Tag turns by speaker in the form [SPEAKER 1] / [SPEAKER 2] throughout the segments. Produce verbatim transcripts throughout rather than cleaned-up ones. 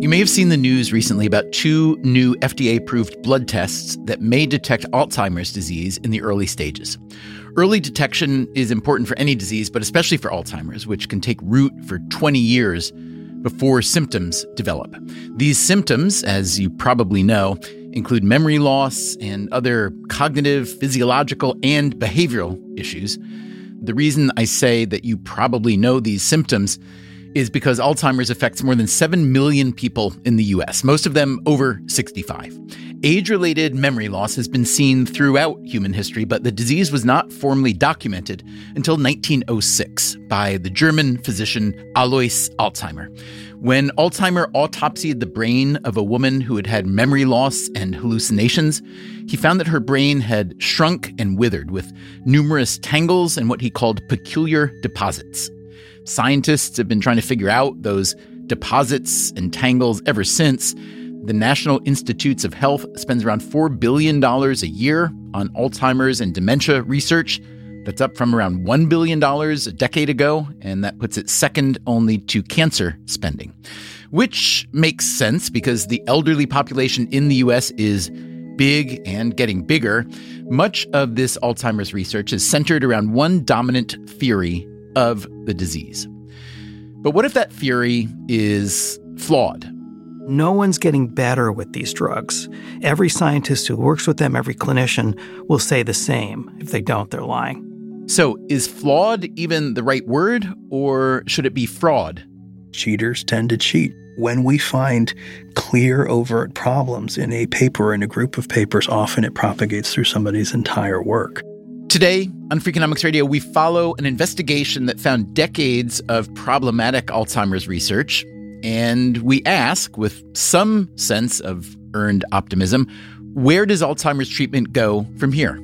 [SPEAKER 1] You may have seen the news recently about two new F D A-approved blood tests that may detect Alzheimer's disease in the early stages. Early detection is important for any disease, but especially for Alzheimer's, which can take root for twenty years before symptoms develop. These symptoms, as you probably know, include memory loss and other cognitive, physiological, and behavioral issues. The reason I say that you probably know these symptoms is because Alzheimer's affects more than seven million people in the U S, most of them over sixty-five. Age-related memory loss has been seen throughout human history, but the disease was not formally documented until nineteen oh six by the German physician Alois Alzheimer. When Alzheimer autopsied the brain of a woman who had had memory loss and hallucinations, he found that her brain had shrunk and withered with numerous tangles and what he called peculiar deposits. Scientists have been trying to figure out those deposits and tangles ever since. The National Institutes of Health spends around four billion dollars a year on Alzheimer's and dementia research. That's up from around one billion dollars a decade ago, and that puts it second only to cancer spending, which makes sense because the elderly population in the U S is big and getting bigger. Much of this Alzheimer's research is centered around one dominant theory of the disease. But what if that theory is flawed?
[SPEAKER 2] No one's getting better with these drugs. Every scientist who works with them, every clinician will say the same. If they don't, they're lying.
[SPEAKER 1] So is flawed even the right word, or should it be fraud?
[SPEAKER 3] Cheaters tend to cheat. When we find clear, overt problems in a paper, in a group of papers, often it propagates through somebody's entire work.
[SPEAKER 1] Today on Freakonomics Radio, we follow an investigation that found decades of problematic Alzheimer's research, and we ask, with some sense of earned optimism, where does Alzheimer's treatment go from here?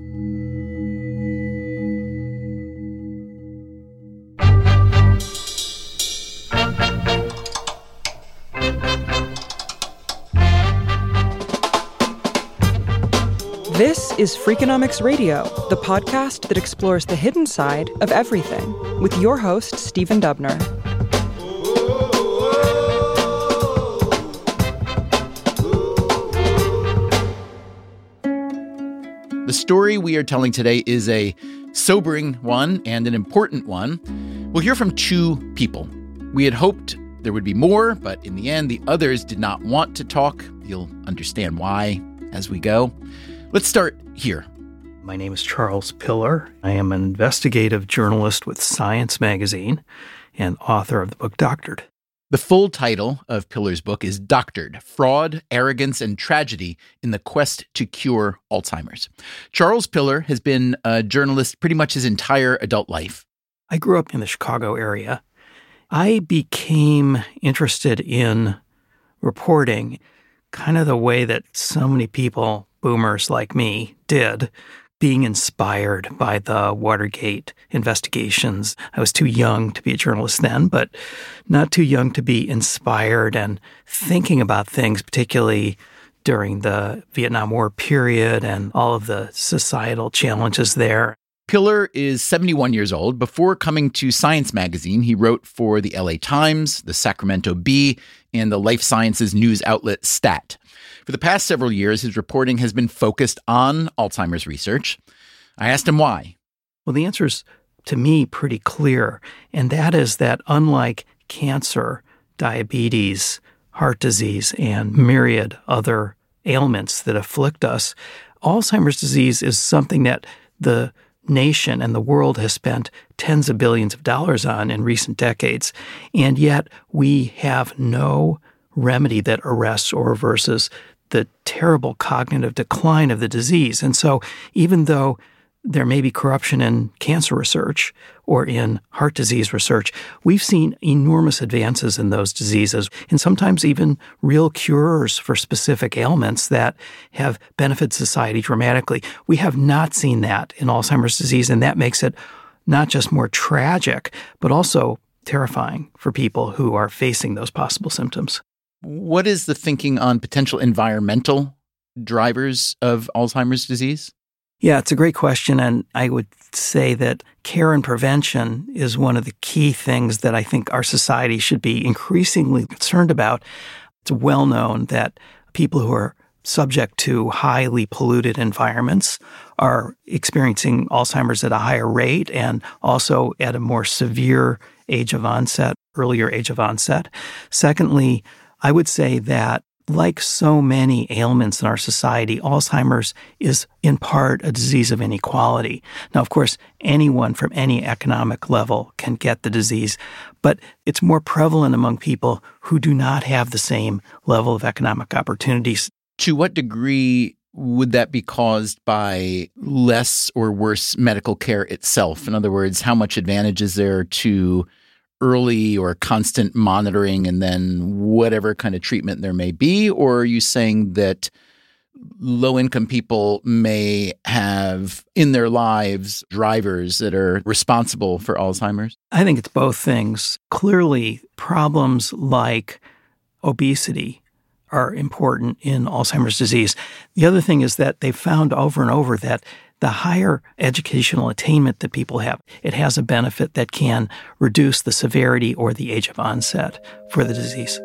[SPEAKER 4] This is Freakonomics Radio, the podcast that explores the hidden side of everything, with your host, Stephen Dubner.
[SPEAKER 1] The story we are telling today is a sobering one and an important one. We'll hear from two people. We had hoped there would be more, but in the end, the others did not want to talk. You'll understand why as we go. Let's start here.
[SPEAKER 2] My name is Charles Piller. I am an investigative journalist with Science Magazine and author of the book Doctored.
[SPEAKER 1] The full title of Piller's book is Doctored: Fraud, Arrogance, and Tragedy in the Quest to Cure Alzheimer's. Charles Piller has been a journalist pretty much his entire adult life.
[SPEAKER 2] I grew up in the Chicago area. I became interested in reporting kind of the way that so many people, boomers like me, did, being inspired by the Watergate investigations. I was too young to be a journalist then, but not too young to be inspired and thinking about things, particularly during the Vietnam War period and all of the societal challenges there.
[SPEAKER 1] Piller is seventy-one years old. Before coming to Science Magazine, he wrote for the L A Times, the Sacramento Bee, and the life sciences news outlet Stat. For the past several years, his reporting has been focused on Alzheimer's research. I asked him why.
[SPEAKER 2] Well, the answer is, to me, pretty clear, and that is that unlike cancer, diabetes, heart disease, and myriad other ailments that afflict us, Alzheimer's disease is something that the nation and the world has spent tens of billions of dollars on in recent decades, and yet we have no remedy that arrests or reverses the terrible cognitive decline of the disease. And so even though there may be corruption in cancer research or in heart disease research, we've seen enormous advances in those diseases and sometimes even real cures for specific ailments that have benefited society dramatically. We have not seen that in Alzheimer's disease, and that makes it not just more tragic, but also terrifying for people who are facing those possible symptoms.
[SPEAKER 1] What is the thinking on potential environmental drivers of Alzheimer's disease?
[SPEAKER 2] Yeah, it's a great question, and I would say that care and prevention is one of the key things that I think our society should be increasingly concerned about. It's well known that people who are subject to highly polluted environments are experiencing Alzheimer's at a higher rate and also at a more severe age of onset, earlier age of onset. Secondly, I would say that like so many ailments in our society, Alzheimer's is in part a disease of inequality. Now, of course, anyone from any economic level can get the disease, but it's more prevalent among people who do not have the same level of economic opportunities.
[SPEAKER 1] To what degree would that be caused by less or worse medical care itself? In other words, how much advantage is there to early or constant monitoring and then whatever kind of treatment there may be? Or are you saying that low-income people may have in their lives drivers that are responsible for Alzheimer's?
[SPEAKER 2] I think it's both things. Clearly, problems like obesity are important in Alzheimer's disease. The other thing is that they've found over and over that the higher educational attainment that people have, it has a benefit that can reduce the severity or the age of onset for the disease.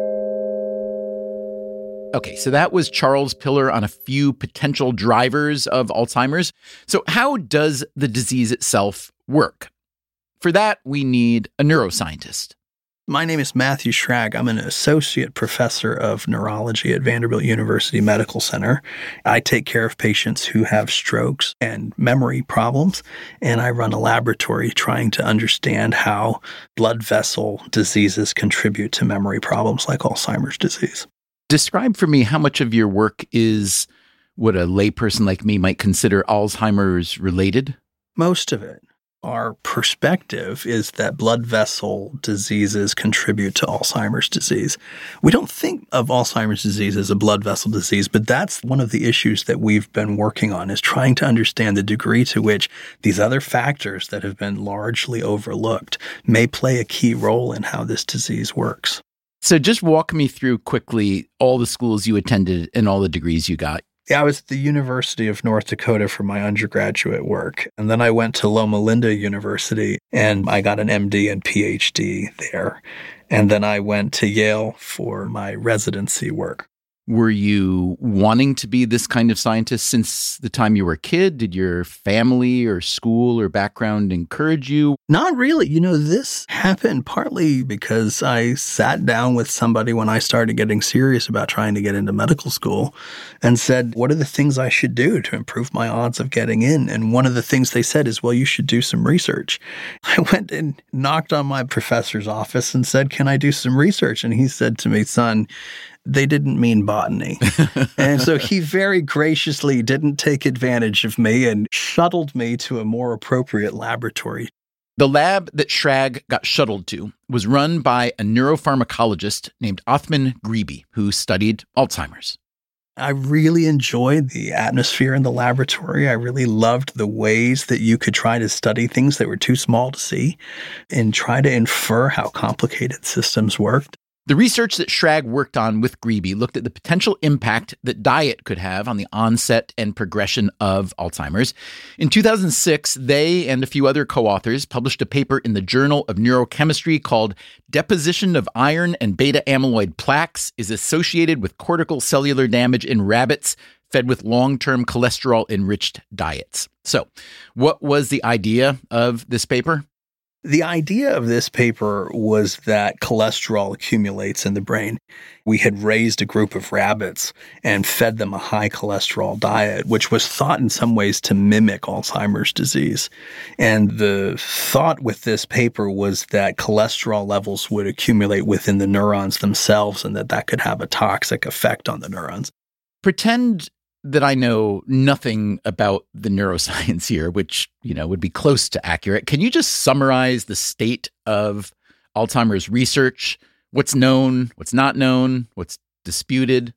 [SPEAKER 1] Okay, so that was Charles Piller on a few potential drivers of Alzheimer's. So how does the disease itself work? For that, we need a neuroscientist.
[SPEAKER 3] My name is Matthew Schrag. I'm an associate professor of neurology at Vanderbilt University Medical Center. I take care of patients who have strokes and memory problems, and I run a laboratory trying to understand how blood vessel diseases contribute to memory problems like Alzheimer's disease.
[SPEAKER 1] Describe for me how much of your work is what a layperson like me might consider Alzheimer's related?
[SPEAKER 3] Most of it. Our perspective is that blood vessel diseases contribute to Alzheimer's disease. We don't think of Alzheimer's disease as a blood vessel disease, but that's one of the issues that we've been working on, is trying to understand the degree to which these other factors that have been largely overlooked may play a key role in how this disease works.
[SPEAKER 1] So just walk me through quickly all the schools you attended and all the degrees you got.
[SPEAKER 3] Yeah, I was at the University of North Dakota for my undergraduate work. And then I went to Loma Linda University and I got an M D and P H D there. And then I went to Yale for my residency work.
[SPEAKER 1] Were you wanting to be this kind of scientist since the time you were a kid? Did your family or school or background encourage you?
[SPEAKER 3] Not really. You know, this happened partly because I sat down with somebody when I started getting serious about trying to get into medical school and said, what are the things I should do to improve my odds of getting in? And one of the things they said is, well, you should do some research. I went and knocked on my professor's office and said, can I do some research? And he said to me, son, they didn't mean botany. And so he very graciously didn't take advantage of me and shuttled me to a more appropriate laboratory.
[SPEAKER 1] The lab that Schrag got shuttled to was run by a neuropharmacologist named Othman Grebe, who studied Alzheimer's.
[SPEAKER 3] I really enjoyed the atmosphere in the laboratory. I really loved the ways that you could try to study things that were too small to see and try to infer how complicated systems worked.
[SPEAKER 1] The research that Schrag worked on with Grebe looked at the potential impact that diet could have on the onset and progression of Alzheimer's. In two thousand six, they and a few other co-authors published a paper in the Journal of Neurochemistry called Deposition of Iron and Beta Amyloid Plaques is Associated with Cortical Cellular Damage in Rabbits Fed with Long-Term Cholesterol-Enriched Diets. So, what was the idea of this paper?
[SPEAKER 3] The idea of this paper was that cholesterol accumulates in the brain. We had raised a group of rabbits and fed them a high cholesterol diet, which was thought in some ways to mimic Alzheimer's disease. And the thought with this paper was that cholesterol levels would accumulate within the neurons themselves and that that could have a toxic effect on the neurons.
[SPEAKER 1] Pretend that I know nothing about the neuroscience here, which, you know, would be close to accurate. Can you just summarize the state of Alzheimer's research? What's known, what's not known, what's disputed?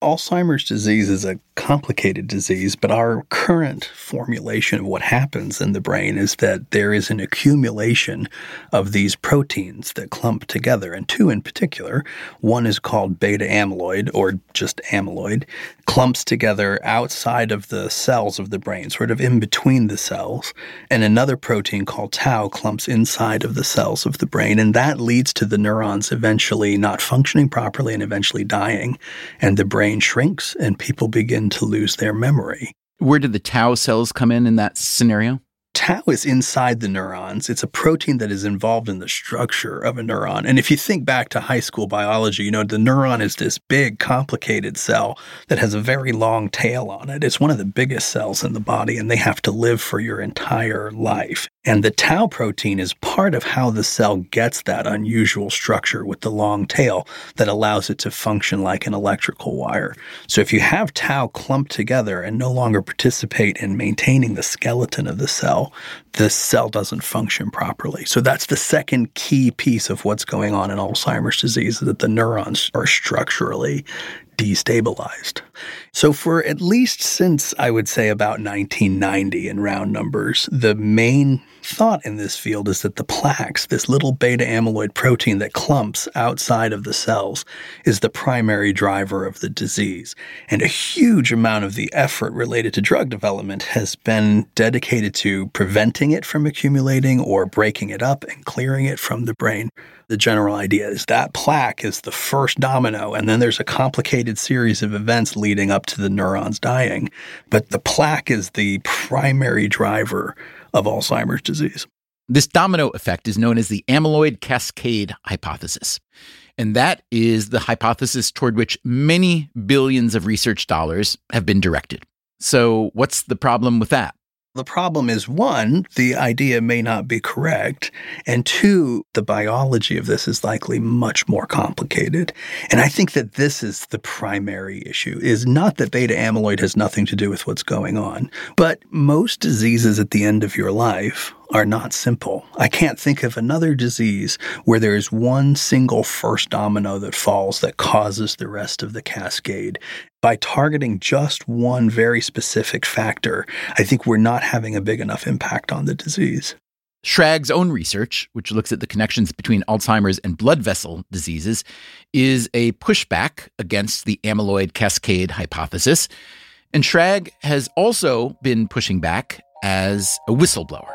[SPEAKER 3] Alzheimer's disease is a complicated disease, but our current formulation of what happens in the brain is that there is an accumulation of these proteins that clump together, and two in particular. One is called beta amyloid, or just amyloid, clumps together outside of the cells of the brain, sort of in between the cells, and another protein called tau clumps inside of the cells of the brain, and that leads to the neurons eventually not functioning properly and eventually dying, and the brain shrinks and people begin to lose their memory.
[SPEAKER 1] Where did the tau cells come in in that scenario?
[SPEAKER 3] Tau is inside the neurons. It's a protein that is involved in the structure of a neuron. And if you think back to high school biology, you know, the neuron is this big, complicated cell that has a very long tail on it. It's one of the biggest cells in the body, and they have to live for your entire life. And the tau protein is part of how the cell gets that unusual structure with the long tail that allows it to function like an electrical wire. So if you have tau clumped together and no longer participate in maintaining the skeleton of the cell, the cell doesn't function properly. So that's the second key piece of what's going on in Alzheimer's disease, that the neurons are structurally destabilized. So for at least since, I would say, about nineteen ninety in round numbers, the main thought in this field is that the plaques, this little beta amyloid protein that clumps outside of the cells, is the primary driver of the disease. And a huge amount of the effort related to drug development has been dedicated to preventing it from accumulating or breaking it up and clearing it from the brain. The general idea is that plaque is the first domino, and then there's a complicated series of events leading up to the neurons dying. But the plaque is the primary driver of Alzheimer's disease.
[SPEAKER 1] This domino effect is known as the amyloid cascade hypothesis. And that is the hypothesis toward which many billions of research dollars have been directed. So what's the problem with that?
[SPEAKER 3] The problem is, one, the idea may not be correct, and two, the biology of this is likely much more complicated. And I think that this is the primary issue, is not that beta amyloid has nothing to do with what's going on, but most diseases at the end of your life are not simple. I can't think of another disease where there is one single first domino that falls that causes the rest of the cascade. By targeting just one very specific factor, I think we're not having a big enough impact on the disease.
[SPEAKER 1] Schrag's own research, which looks at the connections between Alzheimer's and blood vessel diseases, is a pushback against the amyloid cascade hypothesis. And Schrag has also been pushing back as a whistleblower.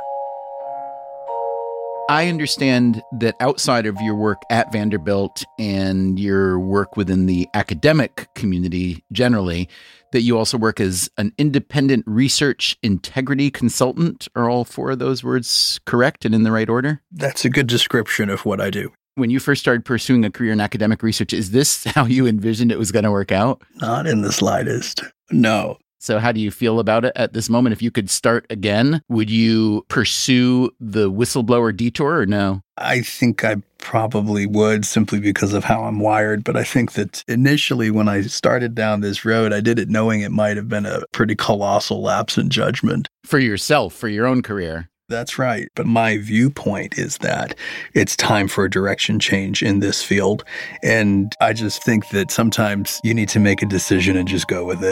[SPEAKER 1] I understand that outside of your work at Vanderbilt and your work within the academic community generally, that you also work as an independent research integrity consultant. Are all four of those words correct and in the right order?
[SPEAKER 3] That's a good description of what I do.
[SPEAKER 1] When you first started pursuing a career in academic research, is this how you envisioned it was going to work out?
[SPEAKER 3] Not in the slightest. No.
[SPEAKER 1] So how do you feel about it at this moment? If you could start again, would you pursue the whistleblower detour or no?
[SPEAKER 3] I think I probably would, simply because of how I'm wired. But I think that initially when I started down this road, I did it knowing it might have been a pretty colossal lapse in judgment.
[SPEAKER 1] For yourself, for your own career.
[SPEAKER 3] That's right. But my viewpoint is that it's time for a direction change in this field. And I just think that sometimes you need to make a decision and just go with it.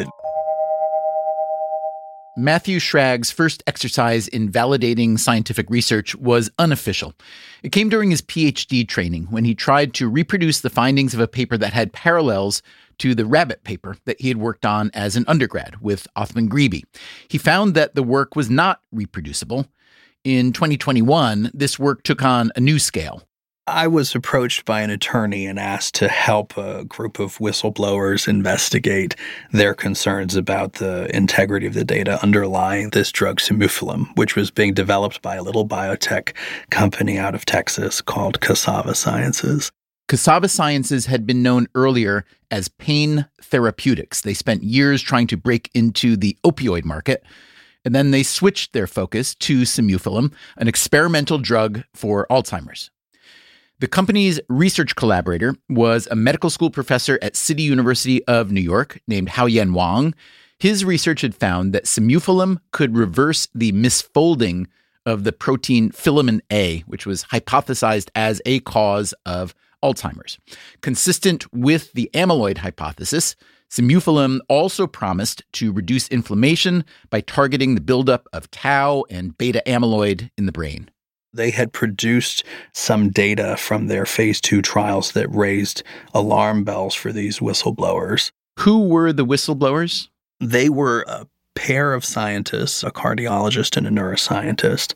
[SPEAKER 1] Matthew Schrag's first exercise in validating scientific research was unofficial. It came during his P H D training when he tried to reproduce the findings of a paper that had parallels to the rabbit paper that he had worked on as an undergrad with Othman Grebe. He found that the work was not reproducible. In twenty twenty-one, this work took on a new scale.
[SPEAKER 3] I was approached by an attorney and asked to help a group of whistleblowers investigate their concerns about the integrity of the data underlying this drug Simufilum, which was being developed by a little biotech company out of Texas called Cassava Sciences.
[SPEAKER 1] Cassava Sciences had been known earlier as Pain Therapeutics. They spent years trying to break into the opioid market, and then they switched their focus to Simufilum, an experimental drug for Alzheimer's. The company's research collaborator was a medical school professor at City University of New York named Haoyan Wang. His research had found that Simufilum could reverse the misfolding of the protein filamin A, which was hypothesized as a cause of Alzheimer's. Consistent with the amyloid hypothesis, Simufilum also promised to reduce inflammation by targeting the buildup of tau and beta amyloid in the brain.
[SPEAKER 3] They had produced some data from their phase two trials that raised alarm bells for these whistleblowers.
[SPEAKER 1] Who were the whistleblowers?
[SPEAKER 3] They were a pair of scientists, a cardiologist and a neuroscientist,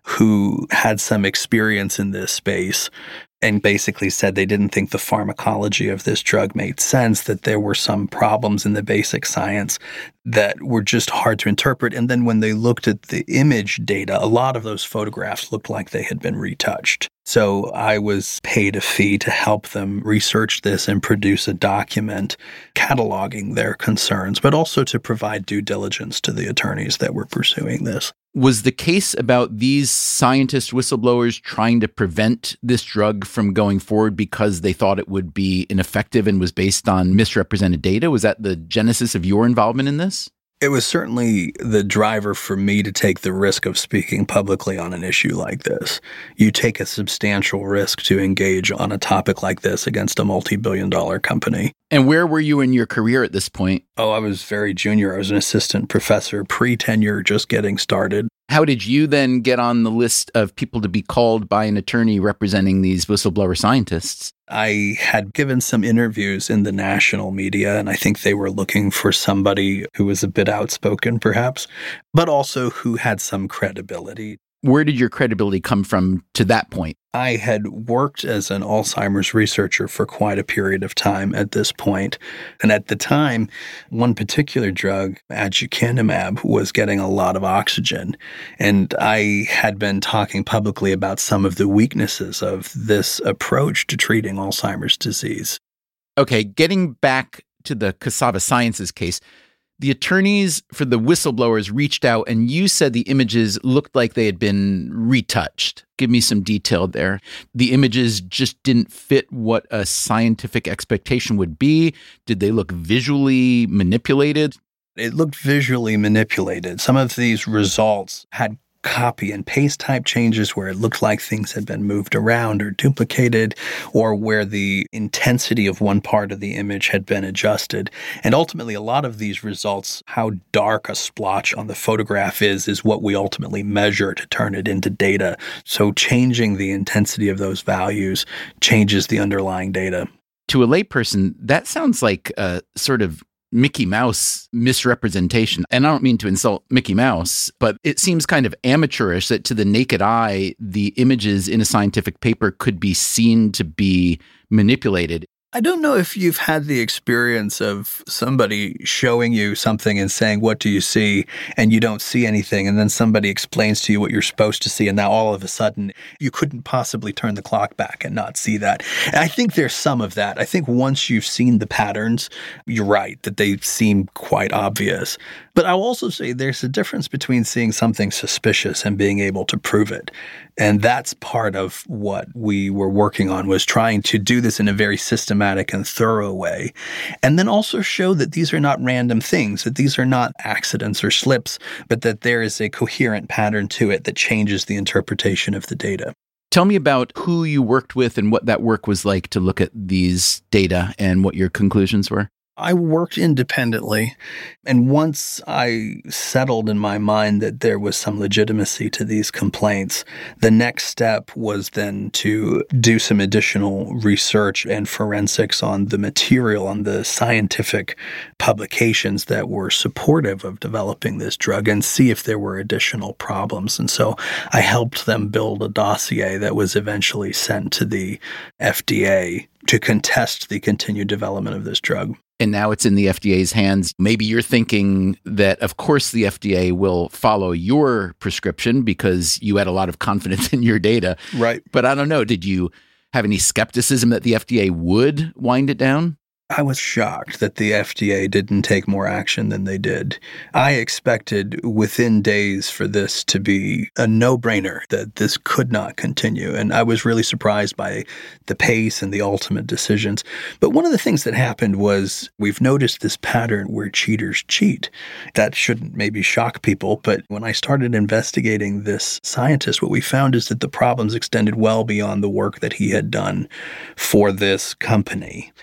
[SPEAKER 3] who had some experience in this space and basically said they didn't think the pharmacology of this drug made sense, that there were some problems in the basic science that were just hard to interpret. And then when they looked at the image data, a lot of those photographs looked like they had been retouched. So I was paid a fee to help them research this and produce a document cataloging their concerns, but also to provide due diligence to the attorneys that were pursuing this.
[SPEAKER 1] Was the case about these scientist whistleblowers trying to prevent this drug from going forward because they thought it would be ineffective and was based on misrepresented data? Was that the genesis of your involvement in this?
[SPEAKER 3] It was certainly the driver for me to take the risk of speaking publicly on an issue like this. You take a substantial risk to engage on a topic like this against a multi-billion dollar company.
[SPEAKER 1] And where were you in your career at this point?
[SPEAKER 3] Oh, I was very junior. I was an assistant professor, pre-tenure, just getting started.
[SPEAKER 1] How did you then get on the list of people to be called by an attorney representing these whistleblower scientists?
[SPEAKER 3] I had given some interviews in the national media, and I think they were looking for somebody who was a bit outspoken, perhaps, but also who had some credibility.
[SPEAKER 1] Where did your credibility come from to that point?
[SPEAKER 3] I had worked as an Alzheimer's researcher for quite a period of time at this point. And at the time, one particular drug, aducanumab, was getting a lot of oxygen. And I had been talking publicly about some of the weaknesses of this approach to treating Alzheimer's disease.
[SPEAKER 1] Okay, getting back to the Cassava Sciences case, the attorneys for the whistleblowers reached out and you said the images looked like they had been retouched. Give me some detail there. The images just didn't fit what a scientific expectation would be. Did they look visually manipulated?
[SPEAKER 3] It looked visually manipulated. Some of these results had copy and paste type changes where it looked like things had been moved around or duplicated, or where the intensity of one part of the image had been adjusted. And ultimately, a lot of these results, how dark a splotch on the photograph is, is what we ultimately measure to turn it into data. So changing the intensity of those values changes the underlying data.
[SPEAKER 1] To a layperson, that sounds like a sort of Mickey Mouse misrepresentation. And I don't mean to insult Mickey Mouse, but it seems kind of amateurish that to the naked eye, the images in a scientific paper could be seen to be manipulated.
[SPEAKER 3] I don't know if you've had the experience of somebody showing you something and saying, "What do you see?" and you don't see anything, and then somebody explains to you what you're supposed to see, and now all of a sudden you couldn't possibly turn the clock back and not see that. And I think there's some of that. I think once you've seen the patterns, you're right, that they seem quite obvious. But I'll also say there's a difference between seeing something suspicious and being able to prove it. And that's part of what we were working on, was trying to do this in a very systematic and thorough way. And then also show that these are not random things, that these are not accidents or slips, but that there is a coherent pattern to it that changes the interpretation of the data.
[SPEAKER 1] Tell me about who you worked with and what that work was like to look at these data and what your conclusions were.
[SPEAKER 3] I worked independently, and once I settled in my mind that there was some legitimacy to these complaints, the next step was then to do some additional research and forensics on the material, on the scientific publications that were supportive of developing this drug, and see if there were additional problems. And so I helped them build a dossier that was eventually sent to the F D A to contest the continued development of this drug.
[SPEAKER 1] And now it's in the F D A's hands. Maybe you're thinking that, of course, the F D A will follow your prescription because you had a lot of confidence in your data.
[SPEAKER 3] Right.
[SPEAKER 1] But I don't know. Did you have any skepticism that the F D A would wind it down?
[SPEAKER 3] I was shocked that the F D A didn't take more action than they did. I expected within days for this to be a no-brainer, that this could not continue. And I was really surprised by the pace and the ultimate decisions. But one of the things that happened was we've noticed this pattern where cheaters cheat. That shouldn't maybe shock people, but when I started investigating this scientist, what we found is that the problems extended well beyond the work that he had done for this company.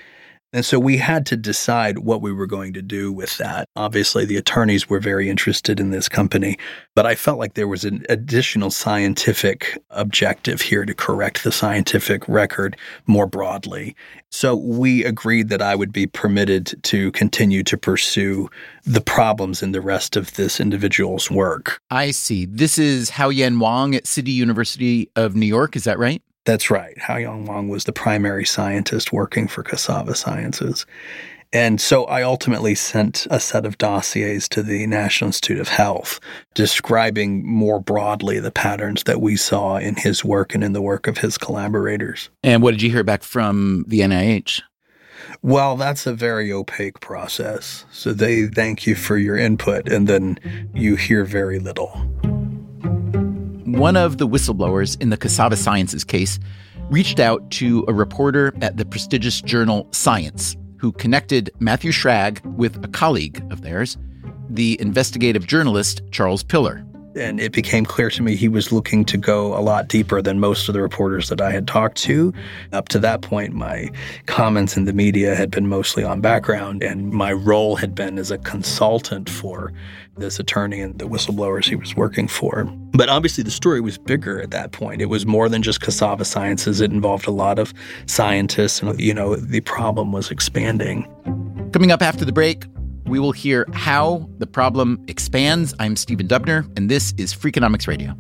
[SPEAKER 3] And so we had to decide what we were going to do with that. Obviously, the attorneys were very interested in this company, but I felt like there was an additional scientific objective here to correct the scientific record more broadly. So we agreed that I would be permitted to continue to pursue the problems in the rest of this individual's work.
[SPEAKER 1] I see. This is Hao-Yan Wang at City University of New York. Is that right?
[SPEAKER 3] That's right. Hao-Yan Wang was the primary scientist working for Cassava Sciences. And so I ultimately sent a set of dossiers to the National Institute of Health describing more broadly the patterns that we saw in his work and in the work of his collaborators.
[SPEAKER 1] And what did you hear back from the N I H?
[SPEAKER 3] Well, that's a very opaque process. So they thank you for your input, and then you hear very little.
[SPEAKER 1] One of the whistleblowers in the Cassava Sciences case reached out to a reporter at the prestigious journal Science, who connected Matthew Schrag with a colleague of theirs, the investigative journalist Charles Piller.
[SPEAKER 3] And it became clear to me he was looking to go a lot deeper than most of the reporters that I had talked to. Up to that point, my comments in the media had been mostly on background, and my role had been as a consultant for this attorney and the whistleblowers he was working for. But obviously the story was bigger at that point. It was more than just Cassava Sciences. It involved a lot of scientists, and, you know, the problem was expanding.
[SPEAKER 1] Coming up after the break, we will hear how the problem expands. I'm Stephen Dubner, and this is Freakonomics Radio.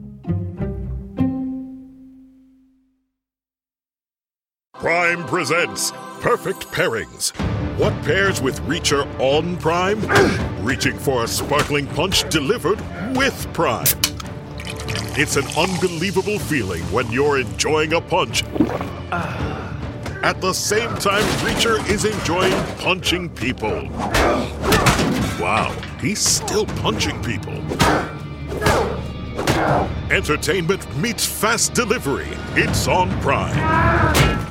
[SPEAKER 5] Prime presents Perfect Pairings. What pairs with Reacher on Prime? Reaching for a sparkling punch delivered with Prime. It's an unbelievable feeling when you're enjoying a punch at the same time Reacher is enjoying punching people. Wow, he's still punching people. Entertainment meets fast delivery. It's on Prime.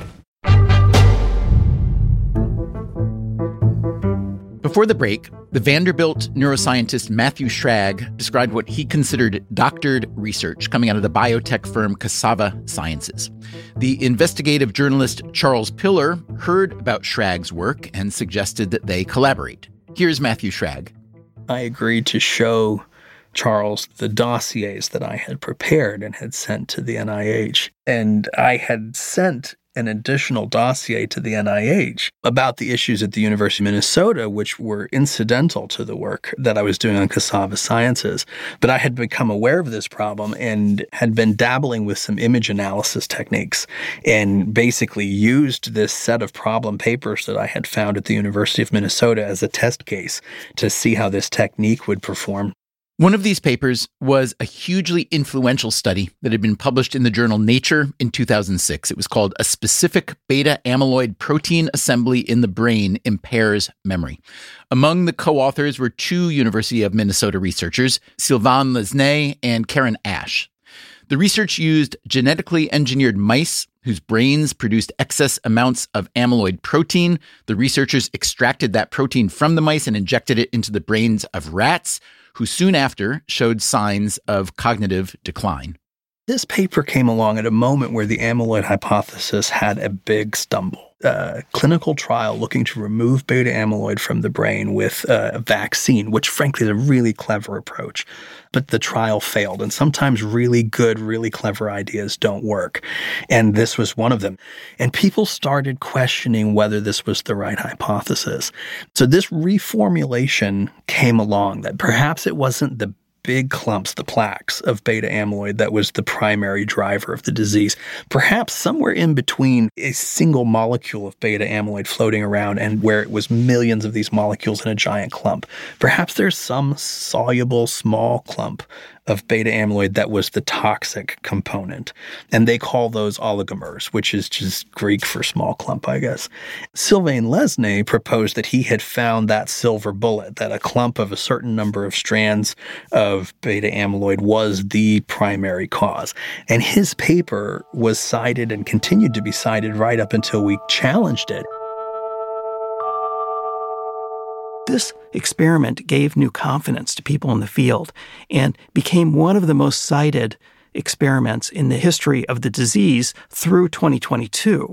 [SPEAKER 1] Before the break, the Vanderbilt neuroscientist Matthew Schrag described what he considered doctored research coming out of the biotech firm Cassava Sciences. The investigative journalist Charles Piller heard about Schrag's work and suggested that they collaborate. Here's Matthew Schrag.
[SPEAKER 3] I agreed to show Charles the dossiers that I had prepared and had sent to the N I H. And I had sent an additional dossier to the N I H about the issues at the University of Minnesota, which were incidental to the work that I was doing on Cassava Sciences. But I had become aware of this problem and had been dabbling with some image analysis techniques and basically used this set of problem papers that I had found at the University of Minnesota as a test case to see how this technique would perform.
[SPEAKER 1] One of these papers was a hugely influential study that had been published in the journal Nature in two thousand six. It was called A Specific Beta Amyloid Protein Assembly in the Brain Impairs Memory. Among the co-authors were two University of Minnesota researchers, Sylvain Lesnay and Karen Ash. The research used genetically engineered mice whose brains produced excess amounts of amyloid protein. The researchers extracted that protein from the mice and injected it into the brains of rats, who soon after showed signs of cognitive decline.
[SPEAKER 3] This paper came along at a moment where the amyloid hypothesis had a big stumble. A clinical trial looking to remove beta amyloid from the brain with a vaccine, which frankly is a really clever approach. But the trial failed, and sometimes really good, really clever ideas don't work. And this was one of them. And people started questioning whether this was the right hypothesis. So this reformulation came along that perhaps it wasn't the big clumps, the plaques of beta amyloid that was the primary driver of the disease. Perhaps somewhere in between a single molecule of beta amyloid floating around and where it was millions of these molecules in a giant clump. Perhaps there's some soluble small clump of beta amyloid that was the toxic component. And they call those oligomers, which is just Greek for small clump, I guess. Sylvain Lesnay proposed that he had found that silver bullet, that a clump of a certain number of strands of beta amyloid was the primary cause. And his paper was cited and continued to be cited right up until we challenged it.
[SPEAKER 2] This experiment gave new confidence to people in the field and became one of the most cited experiments in the history of the disease through twenty twenty-two.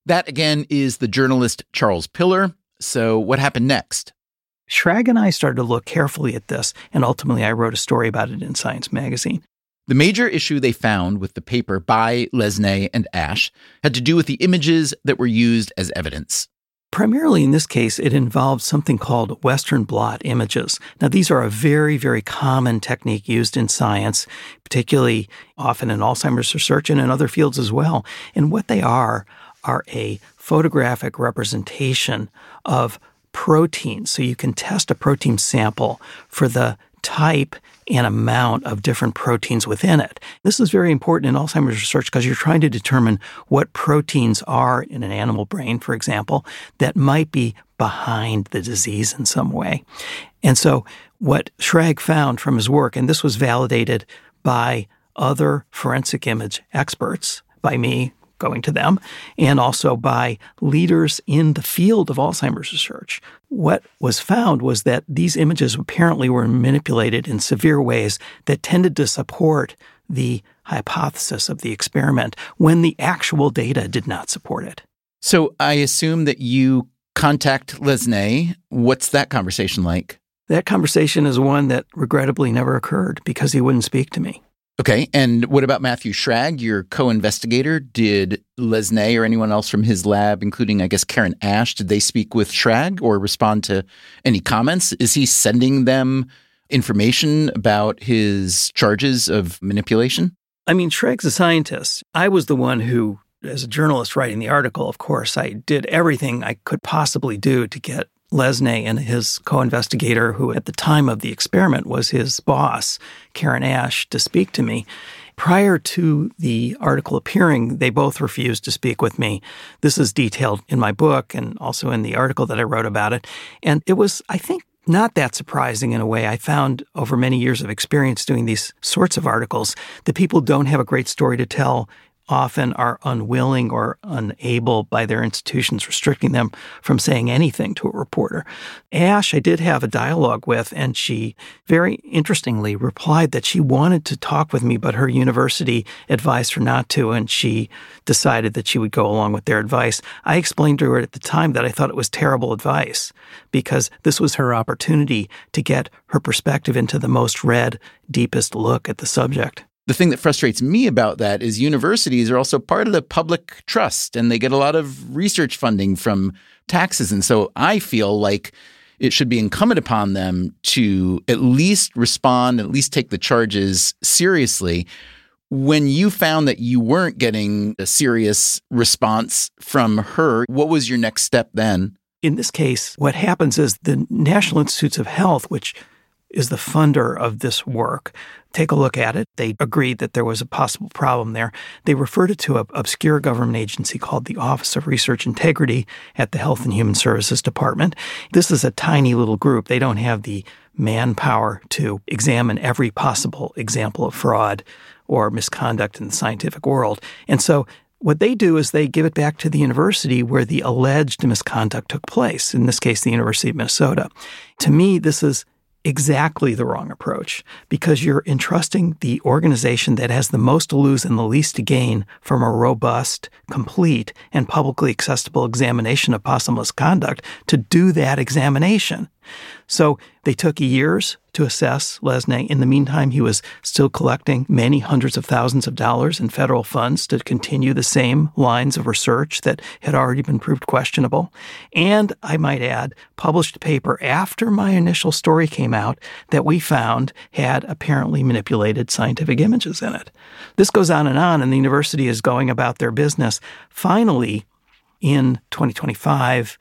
[SPEAKER 1] That, again, is the journalist Charles Piller. So what happened next?
[SPEAKER 2] Schrag and I started to look carefully at this, and ultimately I wrote a story about it in Science magazine.
[SPEAKER 1] The major issue they found with the paper by Lesnay and Ash had to do with the images that were used as evidence.
[SPEAKER 2] Primarily in this case, it involved something called Western blot images. Now, these are a very, very common technique used in science, particularly often in Alzheimer's research and in other fields as well. And what they are are a photographic representation of proteins. So you can test a protein sample for the type and amount of different proteins within it. This is very important in Alzheimer's research because you're trying to determine what proteins are in an animal brain, for example, that might be behind the disease in some way. And so what Schrag found from his work, and this was validated by other forensic image experts, by me going to them, and also by leaders in the field of Alzheimer's research. What was found was that these images apparently were manipulated in severe ways that tended to support the hypothesis of the experiment when the actual data did not support it.
[SPEAKER 1] So I assume that you contact Lesnay. What's that conversation like?
[SPEAKER 2] That conversation is one that regrettably never occurred because he wouldn't speak to me.
[SPEAKER 1] Okay, and what about Matthew Schrag, your co-investigator? Did Lesnay or anyone else from his lab, including, I guess, Karen Ash, did they speak with Schrag or respond to any comments? Is he sending them information about his charges of manipulation?
[SPEAKER 2] I mean, Schrag's a scientist. I was the one who, as a journalist writing the article, of course, I did everything I could possibly do to get Lesnay and his co-investigator, who at the time of the experiment was his boss, Karen Ash, to speak to me. Prior to the article appearing, they both refused to speak with me. This is detailed in my book and also in the article that I wrote about it. And it was, I think, not that surprising in a way. I found over many years of experience doing these sorts of articles that people don't have a great story to tell, often are unwilling or unable by their institutions restricting them from saying anything to a reporter. Ash, I did have a dialogue with, and she very interestingly replied that she wanted to talk with me, but her university advised her not to, and she decided that she would go along with their advice. I explained to her at the time that I thought it was terrible advice because this was her opportunity to get her perspective into the most read, deepest look at the subject.
[SPEAKER 1] The thing that frustrates me about that is universities are also part of the public trust, and they get a lot of research funding from taxes. And so I feel like it should be incumbent upon them to at least respond, at least take the charges seriously. When you found that you weren't getting a serious response from her, what was your next step then?
[SPEAKER 2] In this case, what happens is the National Institutes of Health, which is the funder of this work, take a look at it. They agreed that there was a possible problem there. They referred it to an obscure government agency called the Office of Research Integrity at the Health and Human Services Department. This is a tiny little group. They don't have the manpower to examine every possible example of fraud or misconduct in the scientific world. And so what they do is they give it back to the university where the alleged misconduct took place, in this case, the University of Minnesota. To me, this is exactly the wrong approach because you're entrusting the organization that has the most to lose and the least to gain from a robust, complete, and publicly accessible examination of possible misconduct to do that examination. So they took years to assess Lesnay. In the meantime, he was still collecting many hundreds of thousands of dollars in federal funds to continue the same lines of research that had already been proved questionable. And I might add, published a paper after my initial story came out that we found had apparently manipulated scientific images in it. This goes on and on, and the university is going about their business. Finally, in twenty twenty-five,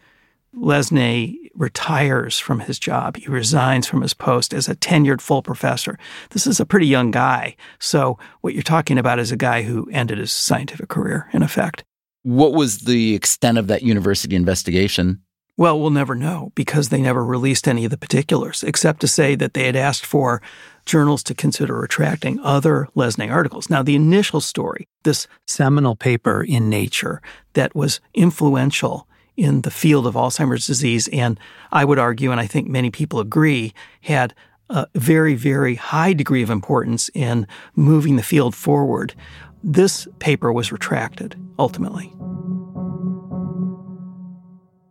[SPEAKER 2] Lesnay retires from his job. He resigns from his post as a tenured full professor. This is a pretty young guy. So what you're talking about is a guy who ended his scientific career, in effect.
[SPEAKER 1] What was the extent of that university investigation?
[SPEAKER 2] Well, we'll never know because they never released any of the particulars, except to say that they had asked for journals to consider retracting other Lesnay articles. Now, the initial story, this seminal paper in Nature that was influential in the field of Alzheimer's disease, and I would argue, and I think many people agree, had a very, very high degree of importance in moving the field forward. This paper was retracted, ultimately.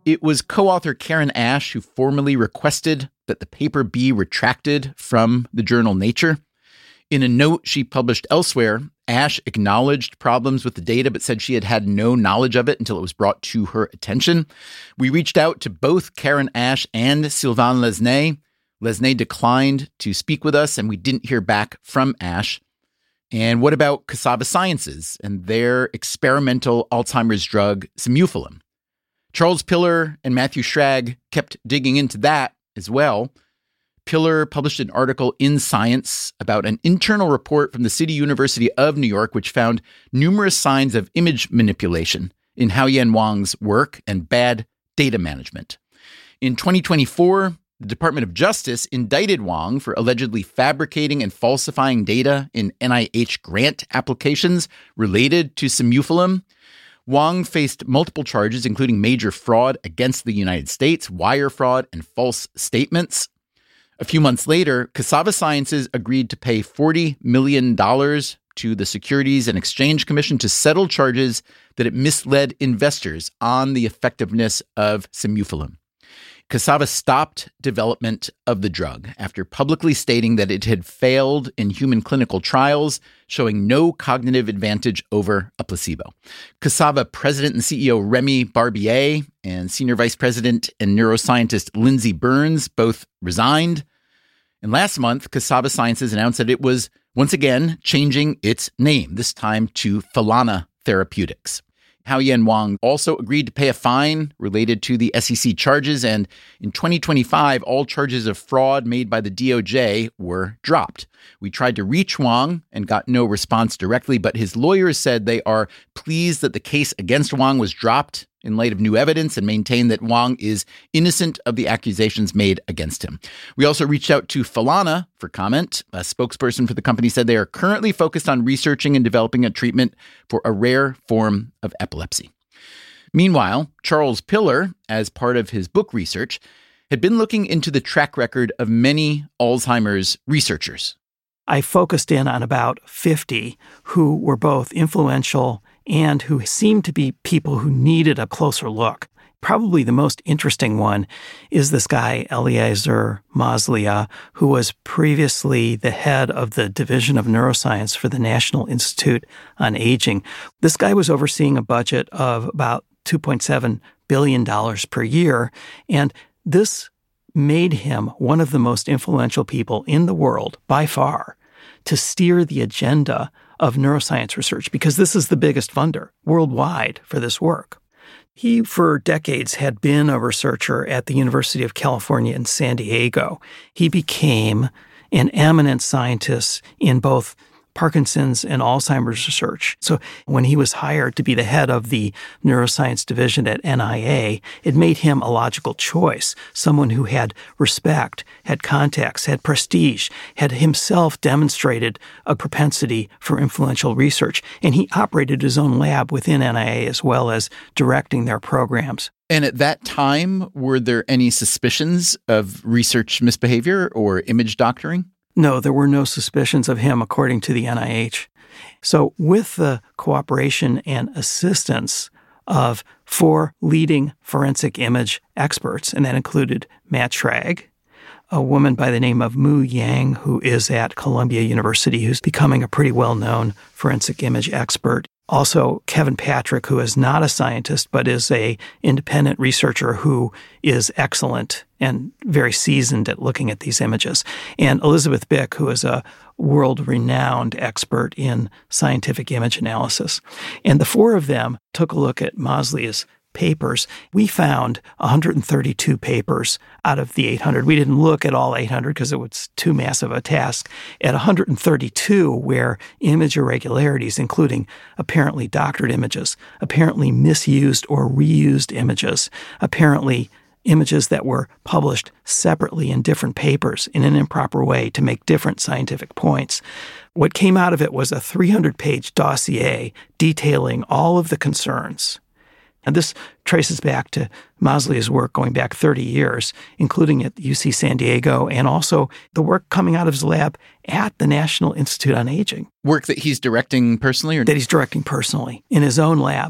[SPEAKER 1] It was co-author Karen Ash who formally requested that the paper be retracted from the journal Nature. In a note she published elsewhere, Ash acknowledged problems with the data, but said she had had no knowledge of it until it was brought to her attention. We reached out to both Karen Ash and Sylvain Lesné. Lesné declined to speak with us, and we didn't hear back from Ash. And what about Cassava Sciences and their experimental Alzheimer's drug, Simufilm? Charles Piller and Matthew Schrag kept digging into that as well. Piller published an article in Science about an internal report from the City University of New York, which found numerous signs of image manipulation in Haoyan Wang's work and bad data management. In twenty twenty-four, the Department of Justice indicted Wang for allegedly fabricating and falsifying data in N I H grant applications related to Simufilm. Wang faced multiple charges, including major fraud against the United States, wire fraud, and false statements. A few months later, Cassava Sciences agreed to pay forty million dollars to the Securities and Exchange Commission to settle charges that it misled investors on the effectiveness of Simufilm. Cassava stopped development of the drug after publicly stating that it had failed in human clinical trials, showing no cognitive advantage over a placebo. Cassava president and C E O Remy Barbier and senior vice president and neuroscientist Lindsey Burns both resigned. And last month, Cassava Sciences announced that it was once again changing its name, this time to Falana Therapeutics. Haoyan Wang also agreed to pay a fine related to the S E C charges, and in twenty twenty-five, all charges of fraud made by the D O J were dropped. We tried to reach Wang and got no response directly, but his lawyers said they are pleased that the case against Wang was dropped in light of new evidence and maintain that Wang is innocent of the accusations made against him. We also reached out to Falana for comment. A spokesperson for the company said they are currently focused on researching and developing a treatment for a rare form of epilepsy. Meanwhile, Charles Piller, as part of his book research, had been looking into the track record of many Alzheimer's researchers.
[SPEAKER 2] I focused in on about fifty who were both influential and who seemed to be people who needed a closer look. Probably the most interesting one is this guy, Eliezer Maslia, who was previously the head of the Division of Neuroscience for the National Institute on Aging. This guy was overseeing a budget of about two point seven billion dollars per year, and this made him one of the most influential people in the world, by far, to steer the agenda of neuroscience research, because this is the biggest funder worldwide for this work. He, for decades, had been a researcher at the University of California in San Diego. He became an eminent scientist in both Parkinson's and Alzheimer's research. So when he was hired to be the head of the neuroscience division at N I A, it made him a logical choice, someone who had respect, had contacts, had prestige, had himself demonstrated a propensity for influential research, and he operated his own lab within N I A as well as directing their programs.
[SPEAKER 1] And at that time, were there any suspicions of research misbehavior or image doctoring?
[SPEAKER 2] No, there were no suspicions of him, according to the N I H. So with the cooperation and assistance of four leading forensic image experts, and that included Matt Schrag, a woman by the name of Mu Yang, who is at Columbia University, who's becoming a pretty well-known forensic image expert. Also, Kevin Patrick, who is not a scientist, but is a independent researcher who is excellent and very seasoned at looking at these images. And Elizabeth Bick, who is a world-renowned expert in scientific image analysis. And the four of them took a look at Maslia's papers. We found one hundred thirty-two papers out of the eight hundred. We didn't look at all eight hundred because it was too massive a task. At one hundred thirty-two, where image irregularities, including apparently doctored images, apparently misused or reused images, apparently images that were published separately in different papers in an improper way to make different scientific points. What came out of it was a three hundred page dossier detailing all of the concerns. And this traces back to Maslia's work going back thirty years, including at U C San Diego, and also the work coming out of his lab at the National Institute on Aging.
[SPEAKER 1] Work that he's directing personally? Or
[SPEAKER 2] that he's directing personally in his own lab.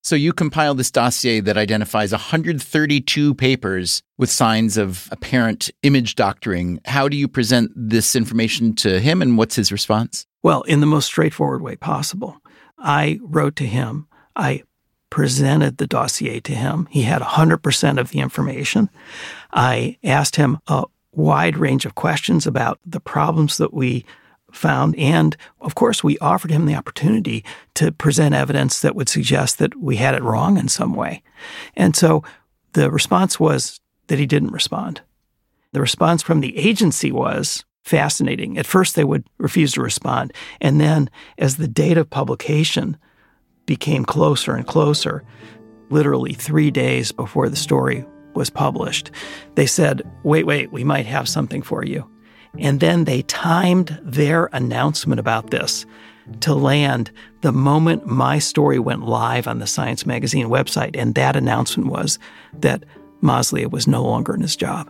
[SPEAKER 1] So you compile this dossier that identifies one hundred thirty-two papers with signs of apparent image doctoring. How do you present this information to him, and what's his response?
[SPEAKER 2] Well, in the most straightforward way possible. I wrote to him. I presented the dossier to him. He had one hundred percent of the information. I asked him a wide range of questions about the problems that we found. And, of course, we offered him the opportunity to present evidence that would suggest that we had it wrong in some way. And so the response was that he didn't respond. The response from the agency was fascinating. At first, they would refuse to respond. And then, as the date of publication became closer and closer, literally three days before the story was published, they said, wait, wait, we might have something for you. And then they timed their announcement about this to land the moment my story went live on the Science Magazine website. And that announcement was that Maslia was no longer in his job.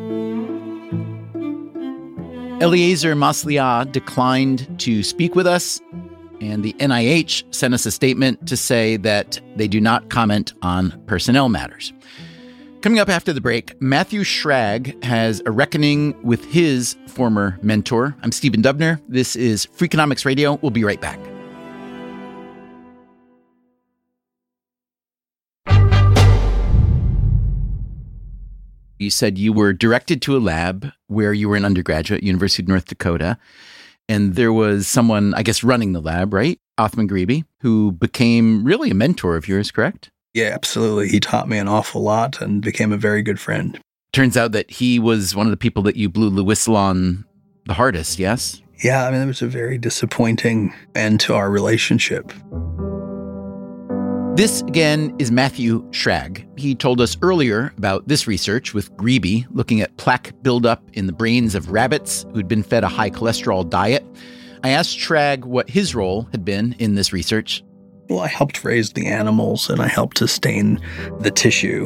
[SPEAKER 1] Eliezer Maslia declined to speak with us, and the N I H sent us a statement to say that they do not comment on personnel matters. Coming up after the break, Matthew Schrag has a reckoning with his former mentor. I'm Stephen Dubner. This is Freakonomics Radio. We'll be right back. You said you were directed to a lab where you were an undergraduate, University of North Dakota, and there was someone, I guess, running the lab, right? Othman Ghribi, who became really a mentor of yours, correct?
[SPEAKER 3] Yeah, absolutely. He taught me an awful lot and became a very good friend.
[SPEAKER 1] Turns out that he was one of the people that you blew the whistle on the hardest, yes?
[SPEAKER 3] Yeah, I mean, it was a very disappointing end to our relationship.
[SPEAKER 1] This, again, is Matthew Schrag. He told us earlier about this research with Ghribi, looking at plaque buildup in the brains of rabbits who'd been fed a high cholesterol diet. I asked Schrag what his role had been in this research.
[SPEAKER 3] Well, I helped raise the animals and I helped to stain the tissue.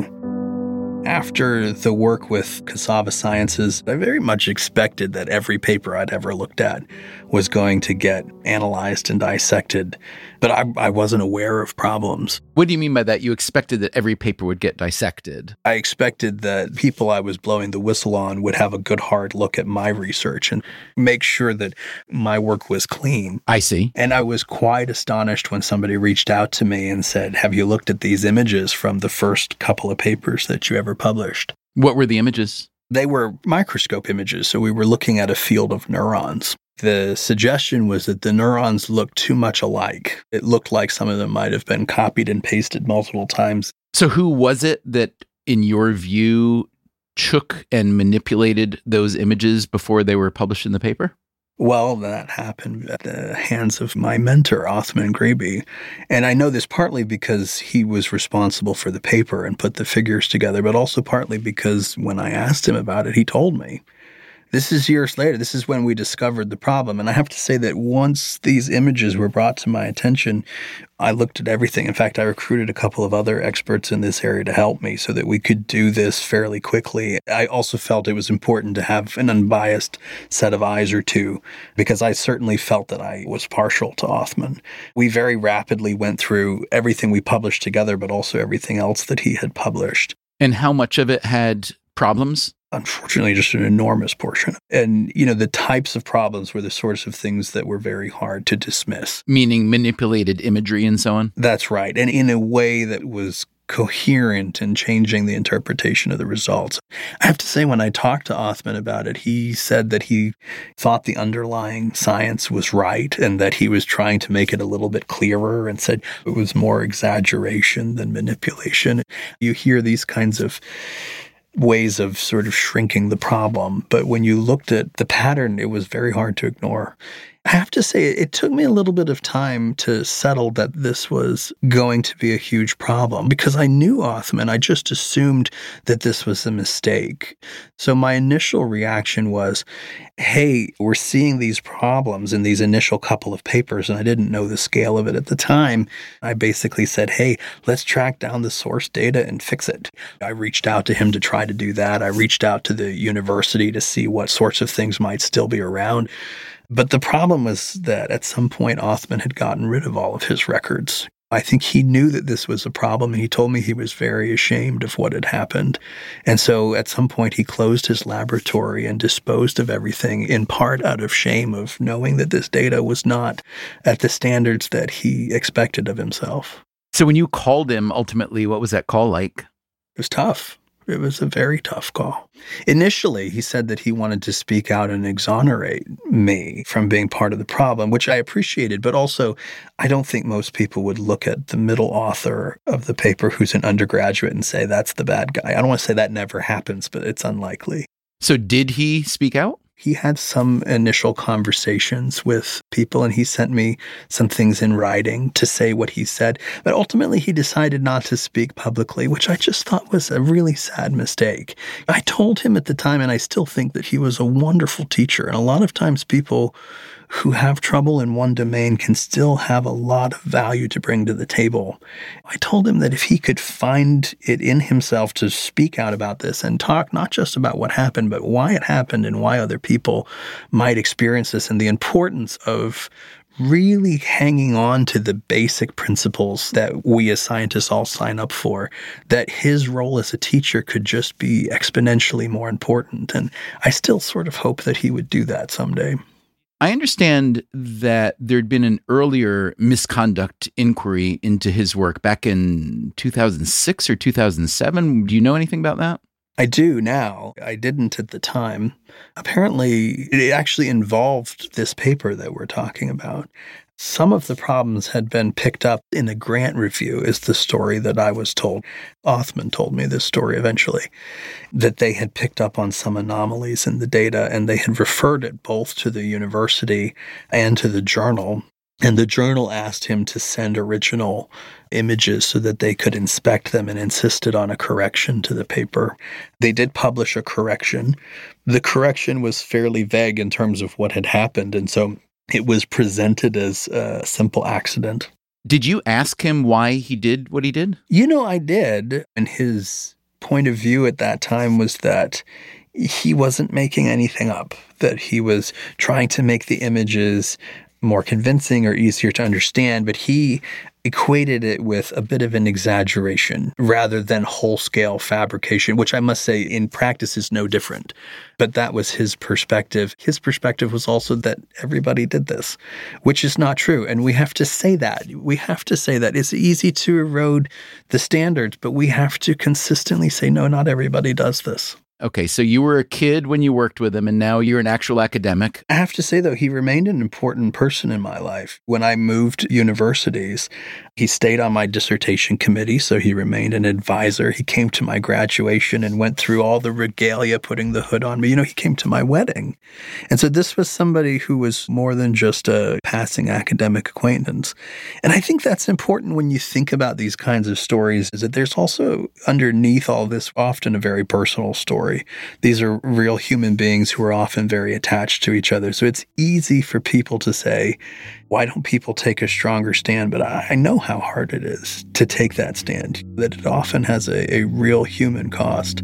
[SPEAKER 3] After the work with Cassava Sciences, I very much expected that every paper I'd ever looked at was going to get analyzed and dissected, but I, I wasn't aware of problems.
[SPEAKER 1] What do you mean by that? You expected that every paper would get dissected?
[SPEAKER 3] I expected that people I was blowing the whistle on would have a good hard look at my research and make sure that my work was clean.
[SPEAKER 1] I see.
[SPEAKER 3] And I was quite astonished when somebody reached out to me and said, have you looked at these images from the first couple of papers that you ever published?
[SPEAKER 1] What were the images?
[SPEAKER 3] They were microscope images, so we were looking at a field of neurons. The suggestion was that the neurons looked too much alike. It looked like some of them might have been copied and pasted multiple times.
[SPEAKER 1] So who was it that, in your view, took and manipulated those images before they were published in the paper?
[SPEAKER 3] Well, that happened at the hands of my mentor, Othman Ghribi. And I know this partly because he was responsible for the paper and put the figures together, but also partly because when I asked him about it, he told me. This is years later. This is when we discovered the problem. And I have to say that once these images were brought to my attention, I looked at everything. In fact, I recruited a couple of other experts in this area to help me so that we could do this fairly quickly. I also felt it was important to have an unbiased set of eyes or two, because I certainly felt that I was partial to Othman. We very rapidly went through everything we published together, but also everything else that he had published.
[SPEAKER 1] And how much of it had problems?
[SPEAKER 3] Unfortunately, just an enormous portion. And, you know, the types of problems were the sorts of things that were very hard to dismiss.
[SPEAKER 1] Meaning manipulated imagery and so on?
[SPEAKER 3] That's right. And in a way that was coherent in changing the interpretation of the results. I have to say, when I talked to Othman about it, he said that he thought the underlying science was right and that he was trying to make it a little bit clearer, and said it was more exaggeration than manipulation. You hear these kinds of ways of sort of shrinking the problem. But when you looked at the pattern, it was very hard to ignore. I have to say, it took me a little bit of time to settle that this was going to be a huge problem, because I knew Othman. I just assumed that this was a mistake. So my initial reaction was, hey, we're seeing these problems in these initial couple of papers, and I didn't know the scale of it at the time. I basically said, hey, let's track down the source data and fix it. I reached out to him to try to do that. I reached out to the university to see what sorts of things might still be around. But the problem was that at some point, Othman had gotten rid of all of his records. I think he knew that this was a problem, and he told me he was very ashamed of what had happened. And so at some point he closed his laboratory and disposed of everything, in part out of shame of knowing that this data was not at the standards that he expected of himself.
[SPEAKER 1] So when you called him, ultimately, what was that call like?
[SPEAKER 3] It was tough. It was a very tough call. Initially, he said that he wanted to speak out and exonerate me from being part of the problem, which I appreciated, but also I don't think most people would look at the middle author of the paper who's an undergraduate and say, that's the bad guy. I don't want to say that never happens, but it's unlikely.
[SPEAKER 1] So did he speak out?
[SPEAKER 3] He had some initial conversations with people, and he sent me some things in writing to say what he said. But ultimately, he decided not to speak publicly, which I just thought was a really sad mistake. I told him at the time, and I still think that he was a wonderful teacher. And a lot of times people who have trouble in one domain can still have a lot of value to bring to the table. I told him that if he could find it in himself to speak out about this and talk not just about what happened, but why it happened and why other people might experience this, and the importance of really hanging on to the basic principles that we as scientists all sign up for, that his role as a teacher could just be exponentially more important. And I still sort of hope that he would do that someday.
[SPEAKER 1] I understand that there'd been an earlier misconduct inquiry into his work back in two thousand six or two thousand seven. Do you know anything about that?
[SPEAKER 3] I do now. I didn't at the time. Apparently, it actually involved this paper that we're talking about. Some of the problems had been picked up in a grant review, is the story that I was told. Othman told me this story eventually, that they had picked up on some anomalies in the data, and they had referred it both to the university and to the journal. And the journal asked him to send original images so that they could inspect them, and insisted on a correction to the paper. They did publish a correction. The correction was fairly vague in terms of what had happened, and so it was presented as a simple accident.
[SPEAKER 1] Did you ask him why he did what he did?
[SPEAKER 3] You know, I did. And his point of view at that time was that he wasn't making anything up, that he was trying to make the images more convincing or easier to understand, but he equated it with a bit of an exaggeration rather than whole-scale fabrication, which I must say in practice is no different. But that was his perspective. His perspective was also that everybody did this, which is not true. And we have to say that. We have to say that. It's easy to erode the standards, but we have to consistently say, no, not everybody does this.
[SPEAKER 1] Okay, so you were a kid when you worked with him, and now you're an actual academic.
[SPEAKER 3] I have to say, though, he remained an important person in my life. When I moved universities, he stayed on my dissertation committee, so he remained an advisor. He came to my graduation and went through all the regalia, putting the hood on me. You know, he came to my wedding. And so this was somebody who was more than just a passing academic acquaintance. And I think that's important when you think about these kinds of stories, is that there's also underneath all this often a very personal story. These are real human beings who are often very attached to each other. So it's easy for people to say, why don't people take a stronger stand? But I, I know how hard it is to take that stand, that it often has a, a real human cost.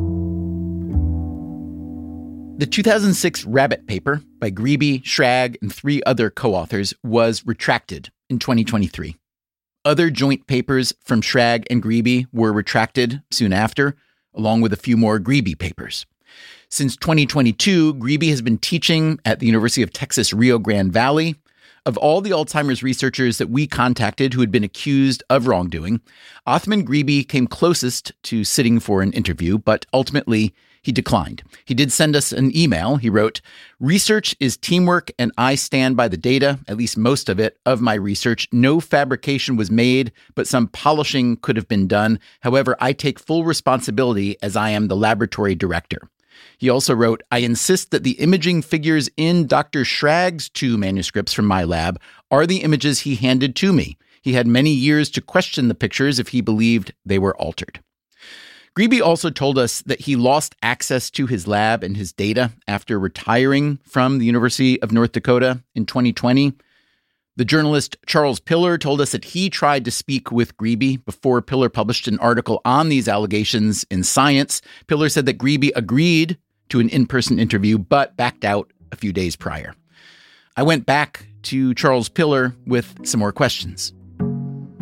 [SPEAKER 1] The two thousand six Rabbit paper by Grebe, Schrag, and three other co-authors was retracted in twenty twenty-three. Other joint papers from Schrag and Grebe were retracted soon after, along with a few more Grebe papers. Since twenty twenty-two, Grebe has been teaching at the University of Texas Rio Grande Valley. Of all the Alzheimer's researchers that we contacted who had been accused of wrongdoing, Othman Grebe came closest to sitting for an interview, but ultimately he declined. He did send us an email. He wrote, "Research is teamwork, and I stand by the data, at least most of it, of my research. No fabrication was made, but some polishing could have been done. However, I take full responsibility as I am the laboratory director." He also wrote, "I insist that the imaging figures in Doctor Schrag's two manuscripts from my lab are the images he handed to me. He had many years to question the pictures if he believed they were altered." Grebe also told us that he lost access to his lab and his data after retiring from the University of North Dakota in twenty twenty. The journalist Charles Piller told us that he tried to speak with Grebe before Piller published an article on these allegations in Science. Piller said that Grebe agreed to an in-person interview, but backed out a few days prior. I went back to Charles Piller with some more questions.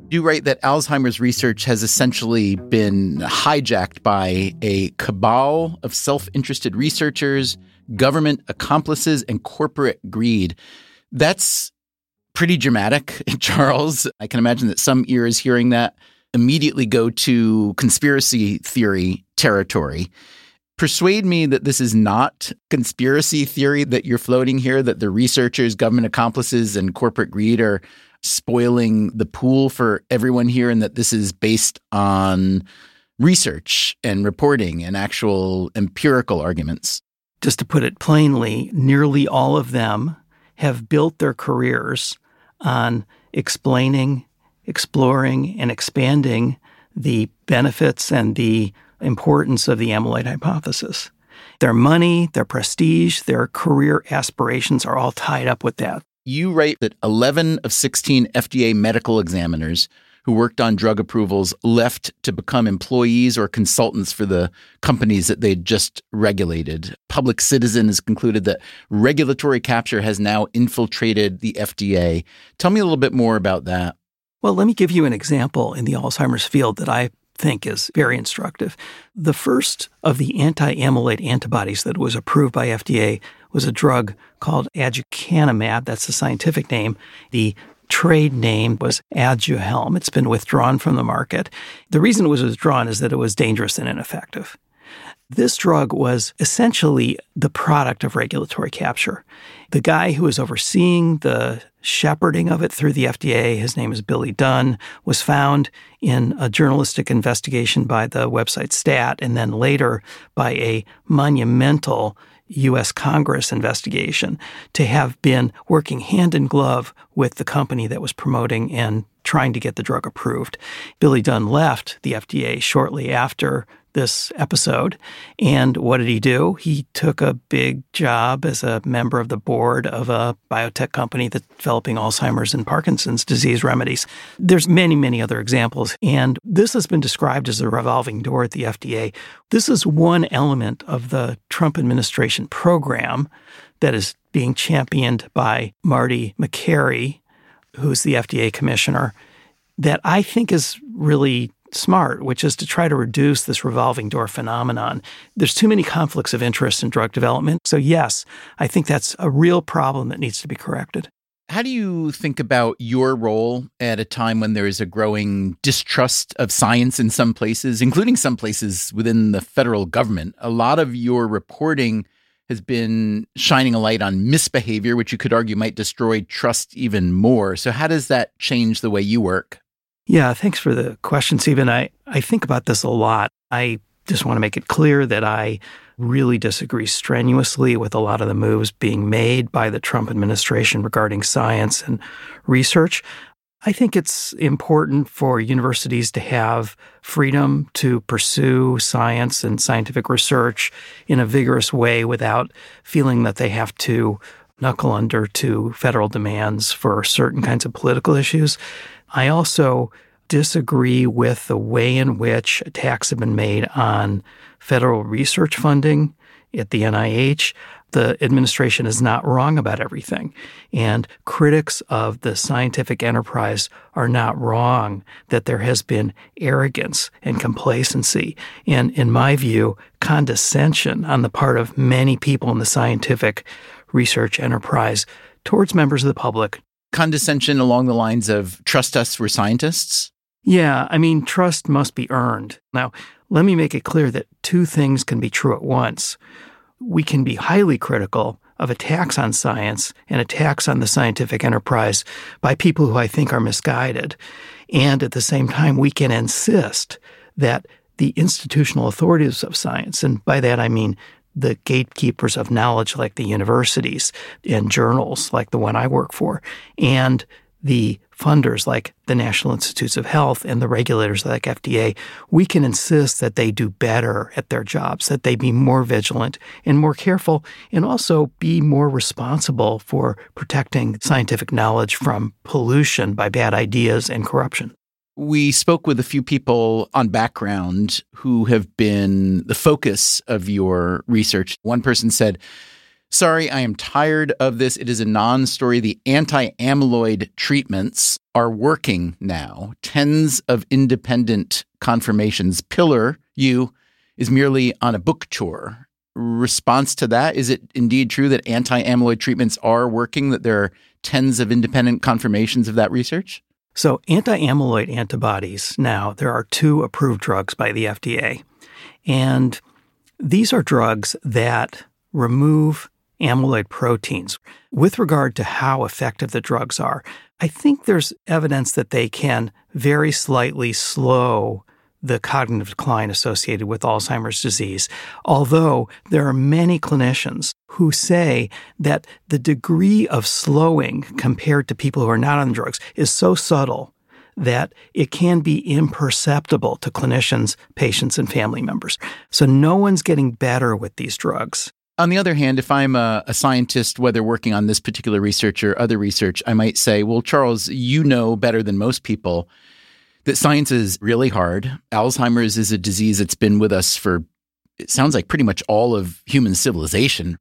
[SPEAKER 1] You write that Alzheimer's research has essentially been hijacked by a cabal of self-interested researchers, government accomplices, and corporate greed. That's pretty dramatic, Charles. I can imagine that some ears hearing that immediately go to conspiracy theory territory. Persuade me that this is not conspiracy theory that you're floating here, that the researchers, government accomplices, and corporate greed are spoiling the pool for everyone here, and that this is based on research and reporting and actual empirical arguments.
[SPEAKER 2] Just to put it plainly, nearly all of them have built their careers on explaining, exploring, and expanding the benefits and the importance of the amyloid hypothesis. Their money, their prestige, their career aspirations are all tied up with that.
[SPEAKER 1] You write that eleven of sixteen F D A medical examiners who worked on drug approvals left to become employees or consultants for the companies that they'd just regulated. Public Citizen has concluded that regulatory capture has now infiltrated the F D A. Tell me a little bit more about that.
[SPEAKER 2] Well, let me give you an example in the Alzheimer's field that I think is very instructive. The first of the anti-amyloid antibodies that was approved by F D A was a drug called aducanumab. That's the scientific name. The trade name was Aduhelm. It's been withdrawn from the market. The reason it was withdrawn is that it was dangerous and ineffective. This drug was essentially the product of regulatory capture. The guy who was overseeing the shepherding of it through the F D A, his name is Billy Dunn, was found in a journalistic investigation by the website Stat, and then later by a monumental U S Congress investigation, to have been working hand in glove with the company that was promoting and trying to get the drug approved. Billy Dunn left the F D A shortly after this episode. And what did he do? He took a big job as a member of the board of a biotech company that's developing Alzheimer's and Parkinson's disease remedies. There's many, many other examples. And this has been described as a revolving door at the F D A. This is one element of the Trump administration program that is being championed by Marty Makary, who's the F D A commissioner, that I think is really smart, which is to try to reduce this revolving door phenomenon. There's too many conflicts of interest in drug development. So yes, I think that's a real problem that needs to be corrected.
[SPEAKER 1] How do you think about your role at a time when there is a growing distrust of science in some places, including some places within the federal government? A lot of your reporting has been shining a light on misbehavior, which you could argue might destroy trust even more. So how does that change the way you work?
[SPEAKER 2] Yeah, thanks for the question, Stephen. I, I think about this a lot. I just want to make it clear that I really disagree strenuously with a lot of the moves being made by the Trump administration regarding science and research. I think it's important for universities to have freedom to pursue science and scientific research in a vigorous way without feeling that they have to knuckle under to federal demands for certain kinds of political issues. I also disagree with the way in which attacks have been made on federal research funding at the N I H. The administration is not wrong about everything, and critics of the scientific enterprise are not wrong that there has been arrogance and complacency, and, in my view, condescension on the part of many people in the scientific research enterprise towards members of the public.
[SPEAKER 1] Condescension along the lines of trust us, we're scientists?
[SPEAKER 2] Yeah, I mean, trust must be earned. Now, let me make it clear that two things can be true at once. We can be highly critical of attacks on science and attacks on the scientific enterprise by people who I think are misguided. And at the same time, we can insist that the institutional authorities of science, and by that I mean the gatekeepers of knowledge like the universities and journals like the one I work for, and the funders like the National Institutes of Health and the regulators like F D A, we can insist that they do better at their jobs, that they be more vigilant and more careful, and also be more responsible for protecting scientific knowledge from pollution by bad ideas and corruption.
[SPEAKER 1] We spoke with a few people on background who have been the focus of your research. One person said, Sorry, I am tired of this. It is a non-story. The anti-amyloid treatments are working now. Tens of independent confirmations. Pillar U is merely on a book tour. Response to that, is it indeed true that anti-amyloid treatments are working, that there are tens of independent confirmations of that research?
[SPEAKER 2] So anti-amyloid antibodies, now, there are two approved drugs by the F D A. And these are drugs that remove amyloid proteins. With regard to how effective the drugs are, I think there's evidence that they can very slightly slow the cognitive decline associated with Alzheimer's disease, although there are many clinicians who say that the degree of slowing compared to people who are not on the drugs is so subtle that it can be imperceptible to clinicians, patients, and family members. So no one's getting better with these drugs.
[SPEAKER 1] On the other hand, if I'm a, a scientist, whether working on this particular research or other research, I might say, well, Charles, you know better than most people that science is really hard. Alzheimer's is a disease that's been with us for, it sounds like, pretty much all of human civilization.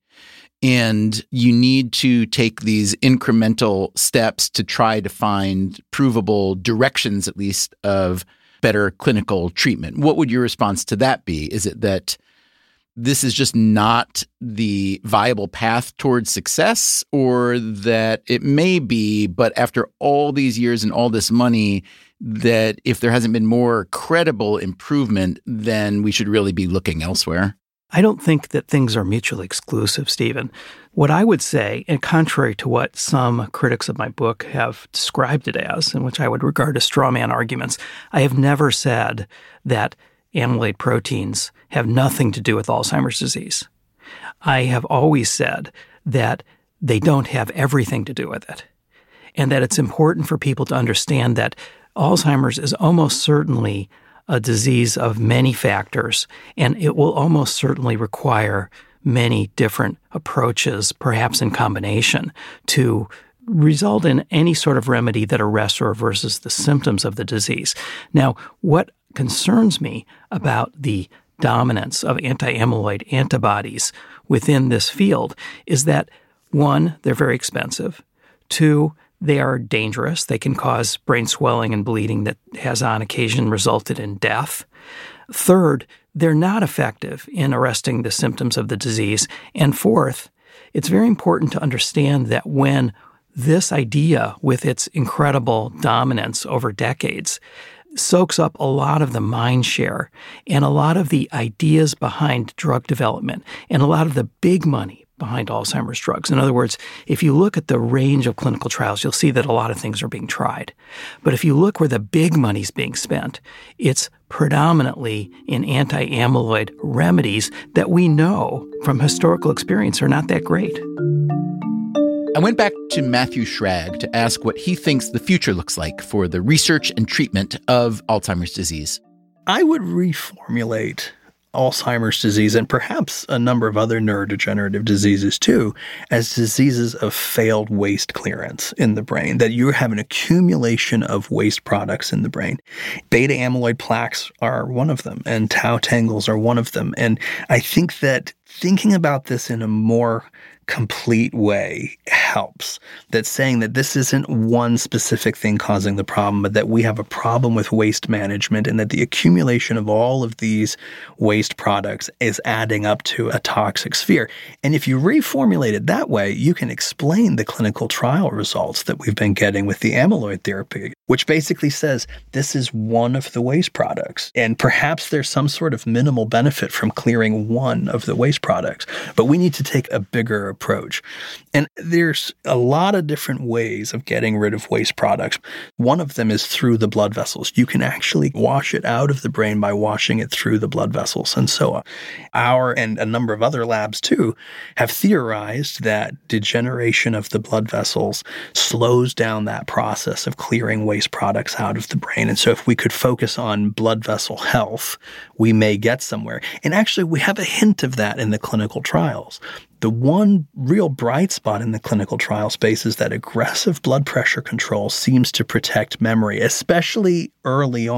[SPEAKER 1] And you need to take these incremental steps to try to find provable directions, at least, of better clinical treatment. What would your response to that be? Is it that this is just not the viable path towards success, or that it may be, but after all these years and all this money, that if there hasn't been more credible improvement, then we should really be looking elsewhere?
[SPEAKER 2] I don't think that things are mutually exclusive, Stephen. What I would say, and contrary to what some critics of my book have described it as, and which I would regard as straw man arguments, I have never said that amyloid proteins have nothing to do with Alzheimer's disease. I have always said that they don't have everything to do with it, and that it's important for people to understand that Alzheimer's is almost certainly a disease of many factors, and it will almost certainly require many different approaches, perhaps in combination, to result in any sort of remedy that arrests or reverses the symptoms of the disease. Now, what concerns me about the dominance of anti-amyloid antibodies within this field is that, one, they're very expensive. Two, they are dangerous. They can cause brain swelling and bleeding that has on occasion resulted in death. Third, they're not effective in arresting the symptoms of the disease. And fourth, it's very important to understand that when this idea, with its incredible dominance over decades, soaks up a lot of the mind share and a lot of the ideas behind drug development and a lot of the big money behind Alzheimer's drugs. In other words, if you look at the range of clinical trials, you'll see that a lot of things are being tried. But if you look where the big money's being spent, it's predominantly in anti-amyloid remedies that we know from historical experience are not that great.
[SPEAKER 1] I went back to Matthew Schrag to ask what he thinks the future looks like for the research and treatment of Alzheimer's disease.
[SPEAKER 3] I would reformulate Alzheimer's disease, and perhaps a number of other neurodegenerative diseases too, as diseases of failed waste clearance in the brain, that you have an accumulation of waste products in the brain. Beta amyloid plaques are one of them, and tau tangles are one of them. And I think that thinking about this in a more complete way helps. That saying that this isn't one specific thing causing the problem, but that we have a problem with waste management, and that the accumulation of all of these waste products is adding up to a toxic sphere. And if you reformulate it that way, you can explain the clinical trial results that we've been getting with the amyloid therapy, which basically says this is one of the waste products. And perhaps there's some sort of minimal benefit from clearing one of the waste products, but we need to take a bigger approach. And there's a lot of different ways of getting rid of waste products. One of them is through the blood vessels. You can actually wash it out of the brain by washing it through the blood vessels. And so our and a number of other labs too have theorized that degeneration of the blood vessels slows down that process of clearing waste products out of the brain. And so if we could focus on blood vessel health, we may get somewhere. And actually, we have a hint of that in the clinical trials. The one real bright spot in the clinical trial space is that aggressive blood pressure control seems to protect memory, especially early on.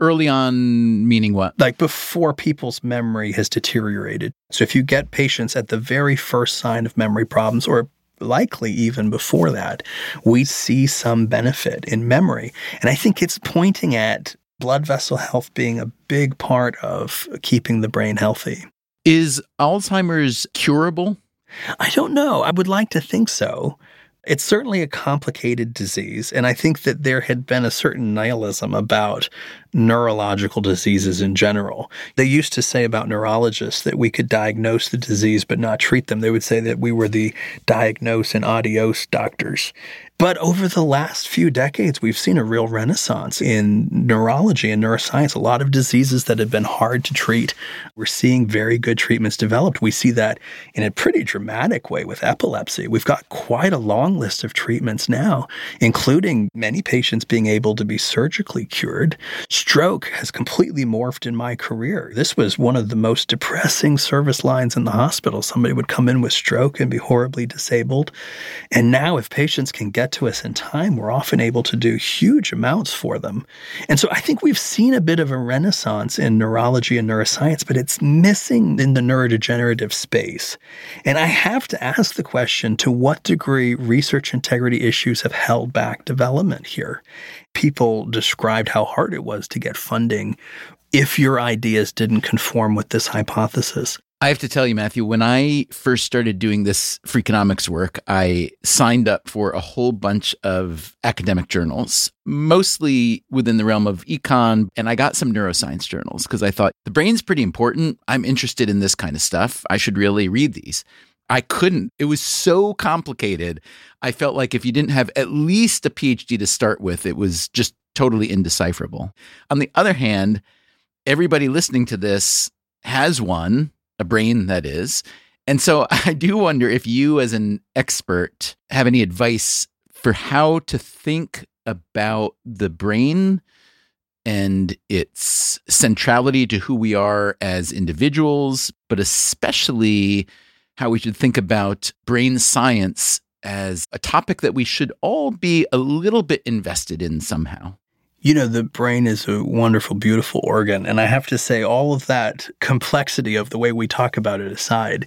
[SPEAKER 1] Early on, meaning what?
[SPEAKER 3] Like before people's memory has deteriorated. So if you get patients at the very first sign of memory problems, or likely even before that, we see some benefit in memory. And I think it's pointing at blood vessel health being a big part of keeping the brain healthy.
[SPEAKER 1] Is Alzheimer's curable?
[SPEAKER 3] I don't know. I would like to think so. It's certainly a complicated disease, and I think that there had been a certain nihilism about neurological diseases in general. They used to say about neurologists that we could diagnose the disease but not treat them. They would say that we were the diagnose and adios doctors. But over the last few decades, we've seen a real renaissance in neurology and neuroscience. A lot of diseases that have been hard to treat, we're seeing very good treatments developed. We see that in a pretty dramatic way with epilepsy. We've got quite a long list of treatments now, including many patients being able to be surgically cured. Stroke has completely morphed in my career. This was one of the most depressing service lines in the hospital. Somebody would come in with stroke and be horribly disabled. And now if patients can get to us in time, we're often able to do huge amounts for them. And so I think we've seen a bit of a renaissance in neurology and neuroscience, but it's missing in the neurodegenerative space. And I have to ask the question, to what degree research integrity issues have held back development here? People described how hard it was to get funding if your ideas didn't conform with this hypothesis.
[SPEAKER 1] I have to tell you, Matthew, when I first started doing this Freakonomics work, I signed up for a whole bunch of academic journals, mostly within the realm of econ, and I got some neuroscience journals because I thought the brain's pretty important. I'm interested in this kind of stuff. I should really read these. I couldn't. It was so complicated. I felt like if you didn't have at least a PhD to start with, it was just totally indecipherable. On the other hand, everybody listening to this has one. A brain, that is. And so I do wonder if you as an expert have any advice for how to think about the brain and its centrality to who we are as individuals, but especially how we should think about brain science as a topic that we should all be a little bit invested in somehow.
[SPEAKER 3] You know, the brain is a wonderful, beautiful organ. And I have to say, all of that complexity of the way we talk about it aside,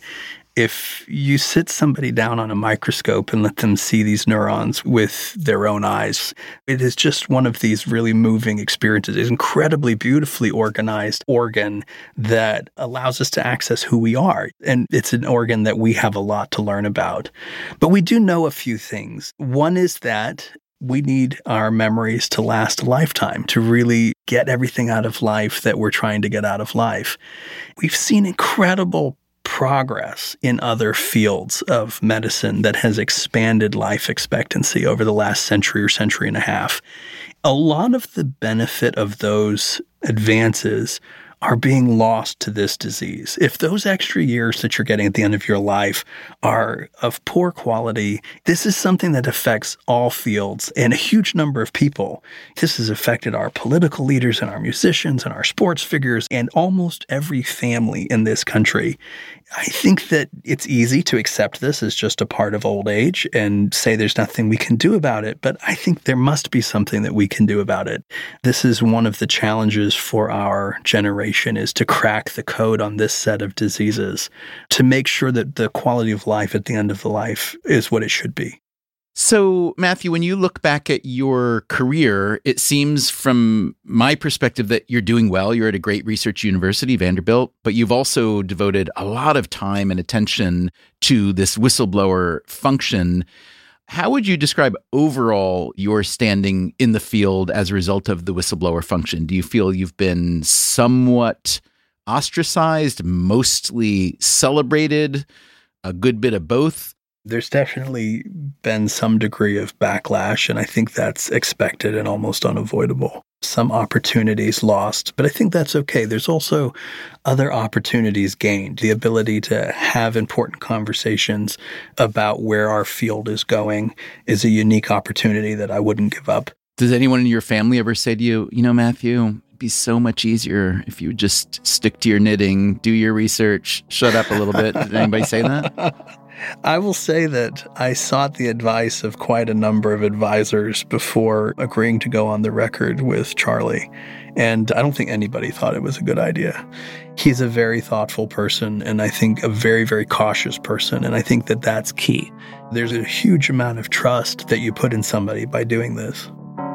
[SPEAKER 3] if you sit somebody down on a microscope and let them see these neurons with their own eyes, it is just one of these really moving experiences. It's an incredibly beautifully organized organ that allows us to access who we are. And it's an organ that we have a lot to learn about. But we do know a few things. One is that we need our memories to last a lifetime, to really get everything out of life that we're trying to get out of life. We've seen incredible progress in other fields of medicine that has expanded life expectancy over the last century or century and a half. A lot of the benefit of those advances are being lost to this disease. If those extra years that you're getting at the end of your life are of poor quality, this is something that affects all fields and a huge number of people. This has affected our political leaders and our musicians and our sports figures and almost every family in this country. I think that it's easy to accept this as just a part of old age and say there's nothing we can do about it, but I think there must be something that we can do about it. This is one of the challenges for our generation, is to crack the code on this set of diseases, to make sure that the quality of life at the end of the life is what it should be.
[SPEAKER 1] So, Matthew, when you look back at your career, it seems from my perspective that you're doing well. You're at a great research university, Vanderbilt, but you've also devoted a lot of time and attention to this whistleblower function. How would you describe overall your standing in the field as a result of the whistleblower function? Do you feel you've been somewhat ostracized, mostly celebrated, a good bit of both?
[SPEAKER 3] There's definitely been some degree of backlash, and I think that's expected and almost unavoidable. Some opportunities lost, but I think that's okay. There's also other opportunities gained. The ability to have important conversations about where our field is going is a unique opportunity that I wouldn't give up.
[SPEAKER 1] Does anyone in your family ever say to you, you know, Matthew, it'd be so much easier if you would just stick to your knitting, do your research, shut up a little bit? Did anybody say that?
[SPEAKER 3] I will say that I sought the advice of quite a number of advisors before agreeing to go on the record with Charlie, and I don't think anybody thought it was a good idea. He's a very thoughtful person, and I think a very, very cautious person, and I think that that's key. There's a huge amount of trust that you put in somebody by doing this.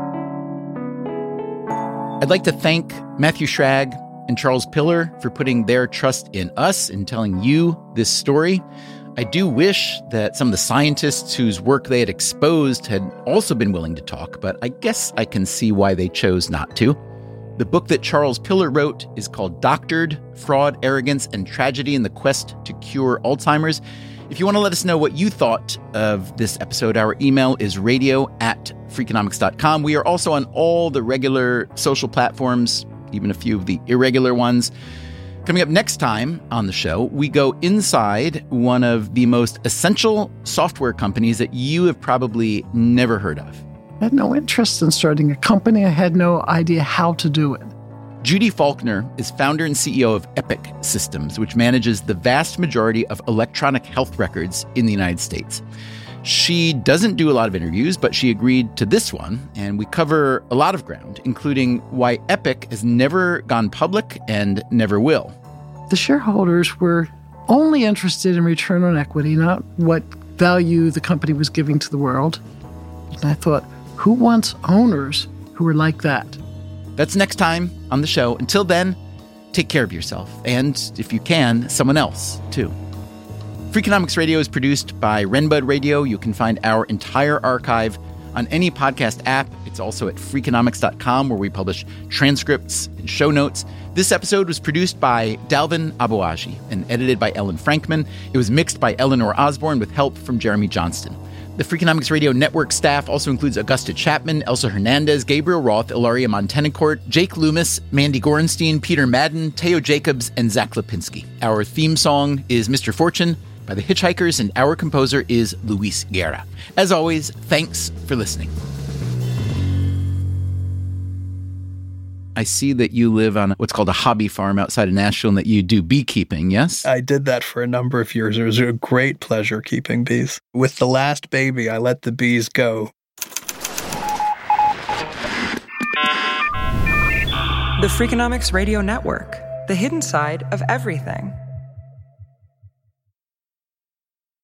[SPEAKER 1] I'd like to thank Matthew Schrag and Charles Piller for putting their trust in us and telling you this story. I do wish that some of the scientists whose work they had exposed had also been willing to talk, but I guess I can see why they chose not to. The book that Charles Piller wrote is called Doctored: Fraud, Arrogance, and Tragedy in the Quest to Cure Alzheimer's. If you want to let us know what you thought of this episode, our email is radio at freakonomics dot com. We are also on all the regular social platforms, even a few of the irregular ones. Coming up next time on the show, we go inside one of the most essential software companies that you have probably never heard of.
[SPEAKER 6] I had no interest in starting a company. I had no idea how to do it.
[SPEAKER 1] Judy Faulkner is founder and C E O of Epic Systems, which manages the vast majority of electronic health records in the United States. She doesn't do a lot of interviews, but she agreed to this one, and we cover a lot of ground, including why Epic has never gone public and never will.
[SPEAKER 6] The shareholders were only interested in return on equity, not what value the company was giving to the world. And I thought, who wants owners who are like that?
[SPEAKER 1] That's next time on the show. Until then, take care of yourself, and if you can, someone else, too. Freakonomics Radio is produced by Renbud Radio. You can find our entire archive on any podcast app. It's also at freakonomics dot com, where we publish transcripts and show notes. This episode was produced by Dalvin Abuaji and edited by Ellen Frankman. It was mixed by Eleanor Osborne with help from Jeremy Johnston. The Freakonomics Radio Network staff also includes Augusta Chapman, Elsa Hernandez, Gabriel Roth, Ilaria Montenacourt, Jake Loomis, Mandy Gorenstein, Peter Madden, Teo Jacobs, and Zach Lipinski. Our theme song is Mister Fortune by The Hitchhikers, and our composer is Luis Guerra. As always, thanks for listening. I see that you live on what's called a hobby farm outside of Nashville and that you do beekeeping, yes?
[SPEAKER 3] I did that for a number of years. It was a great pleasure keeping bees. With the last baby, I let the bees go.
[SPEAKER 4] The Freakonomics Radio Network, the hidden side of everything.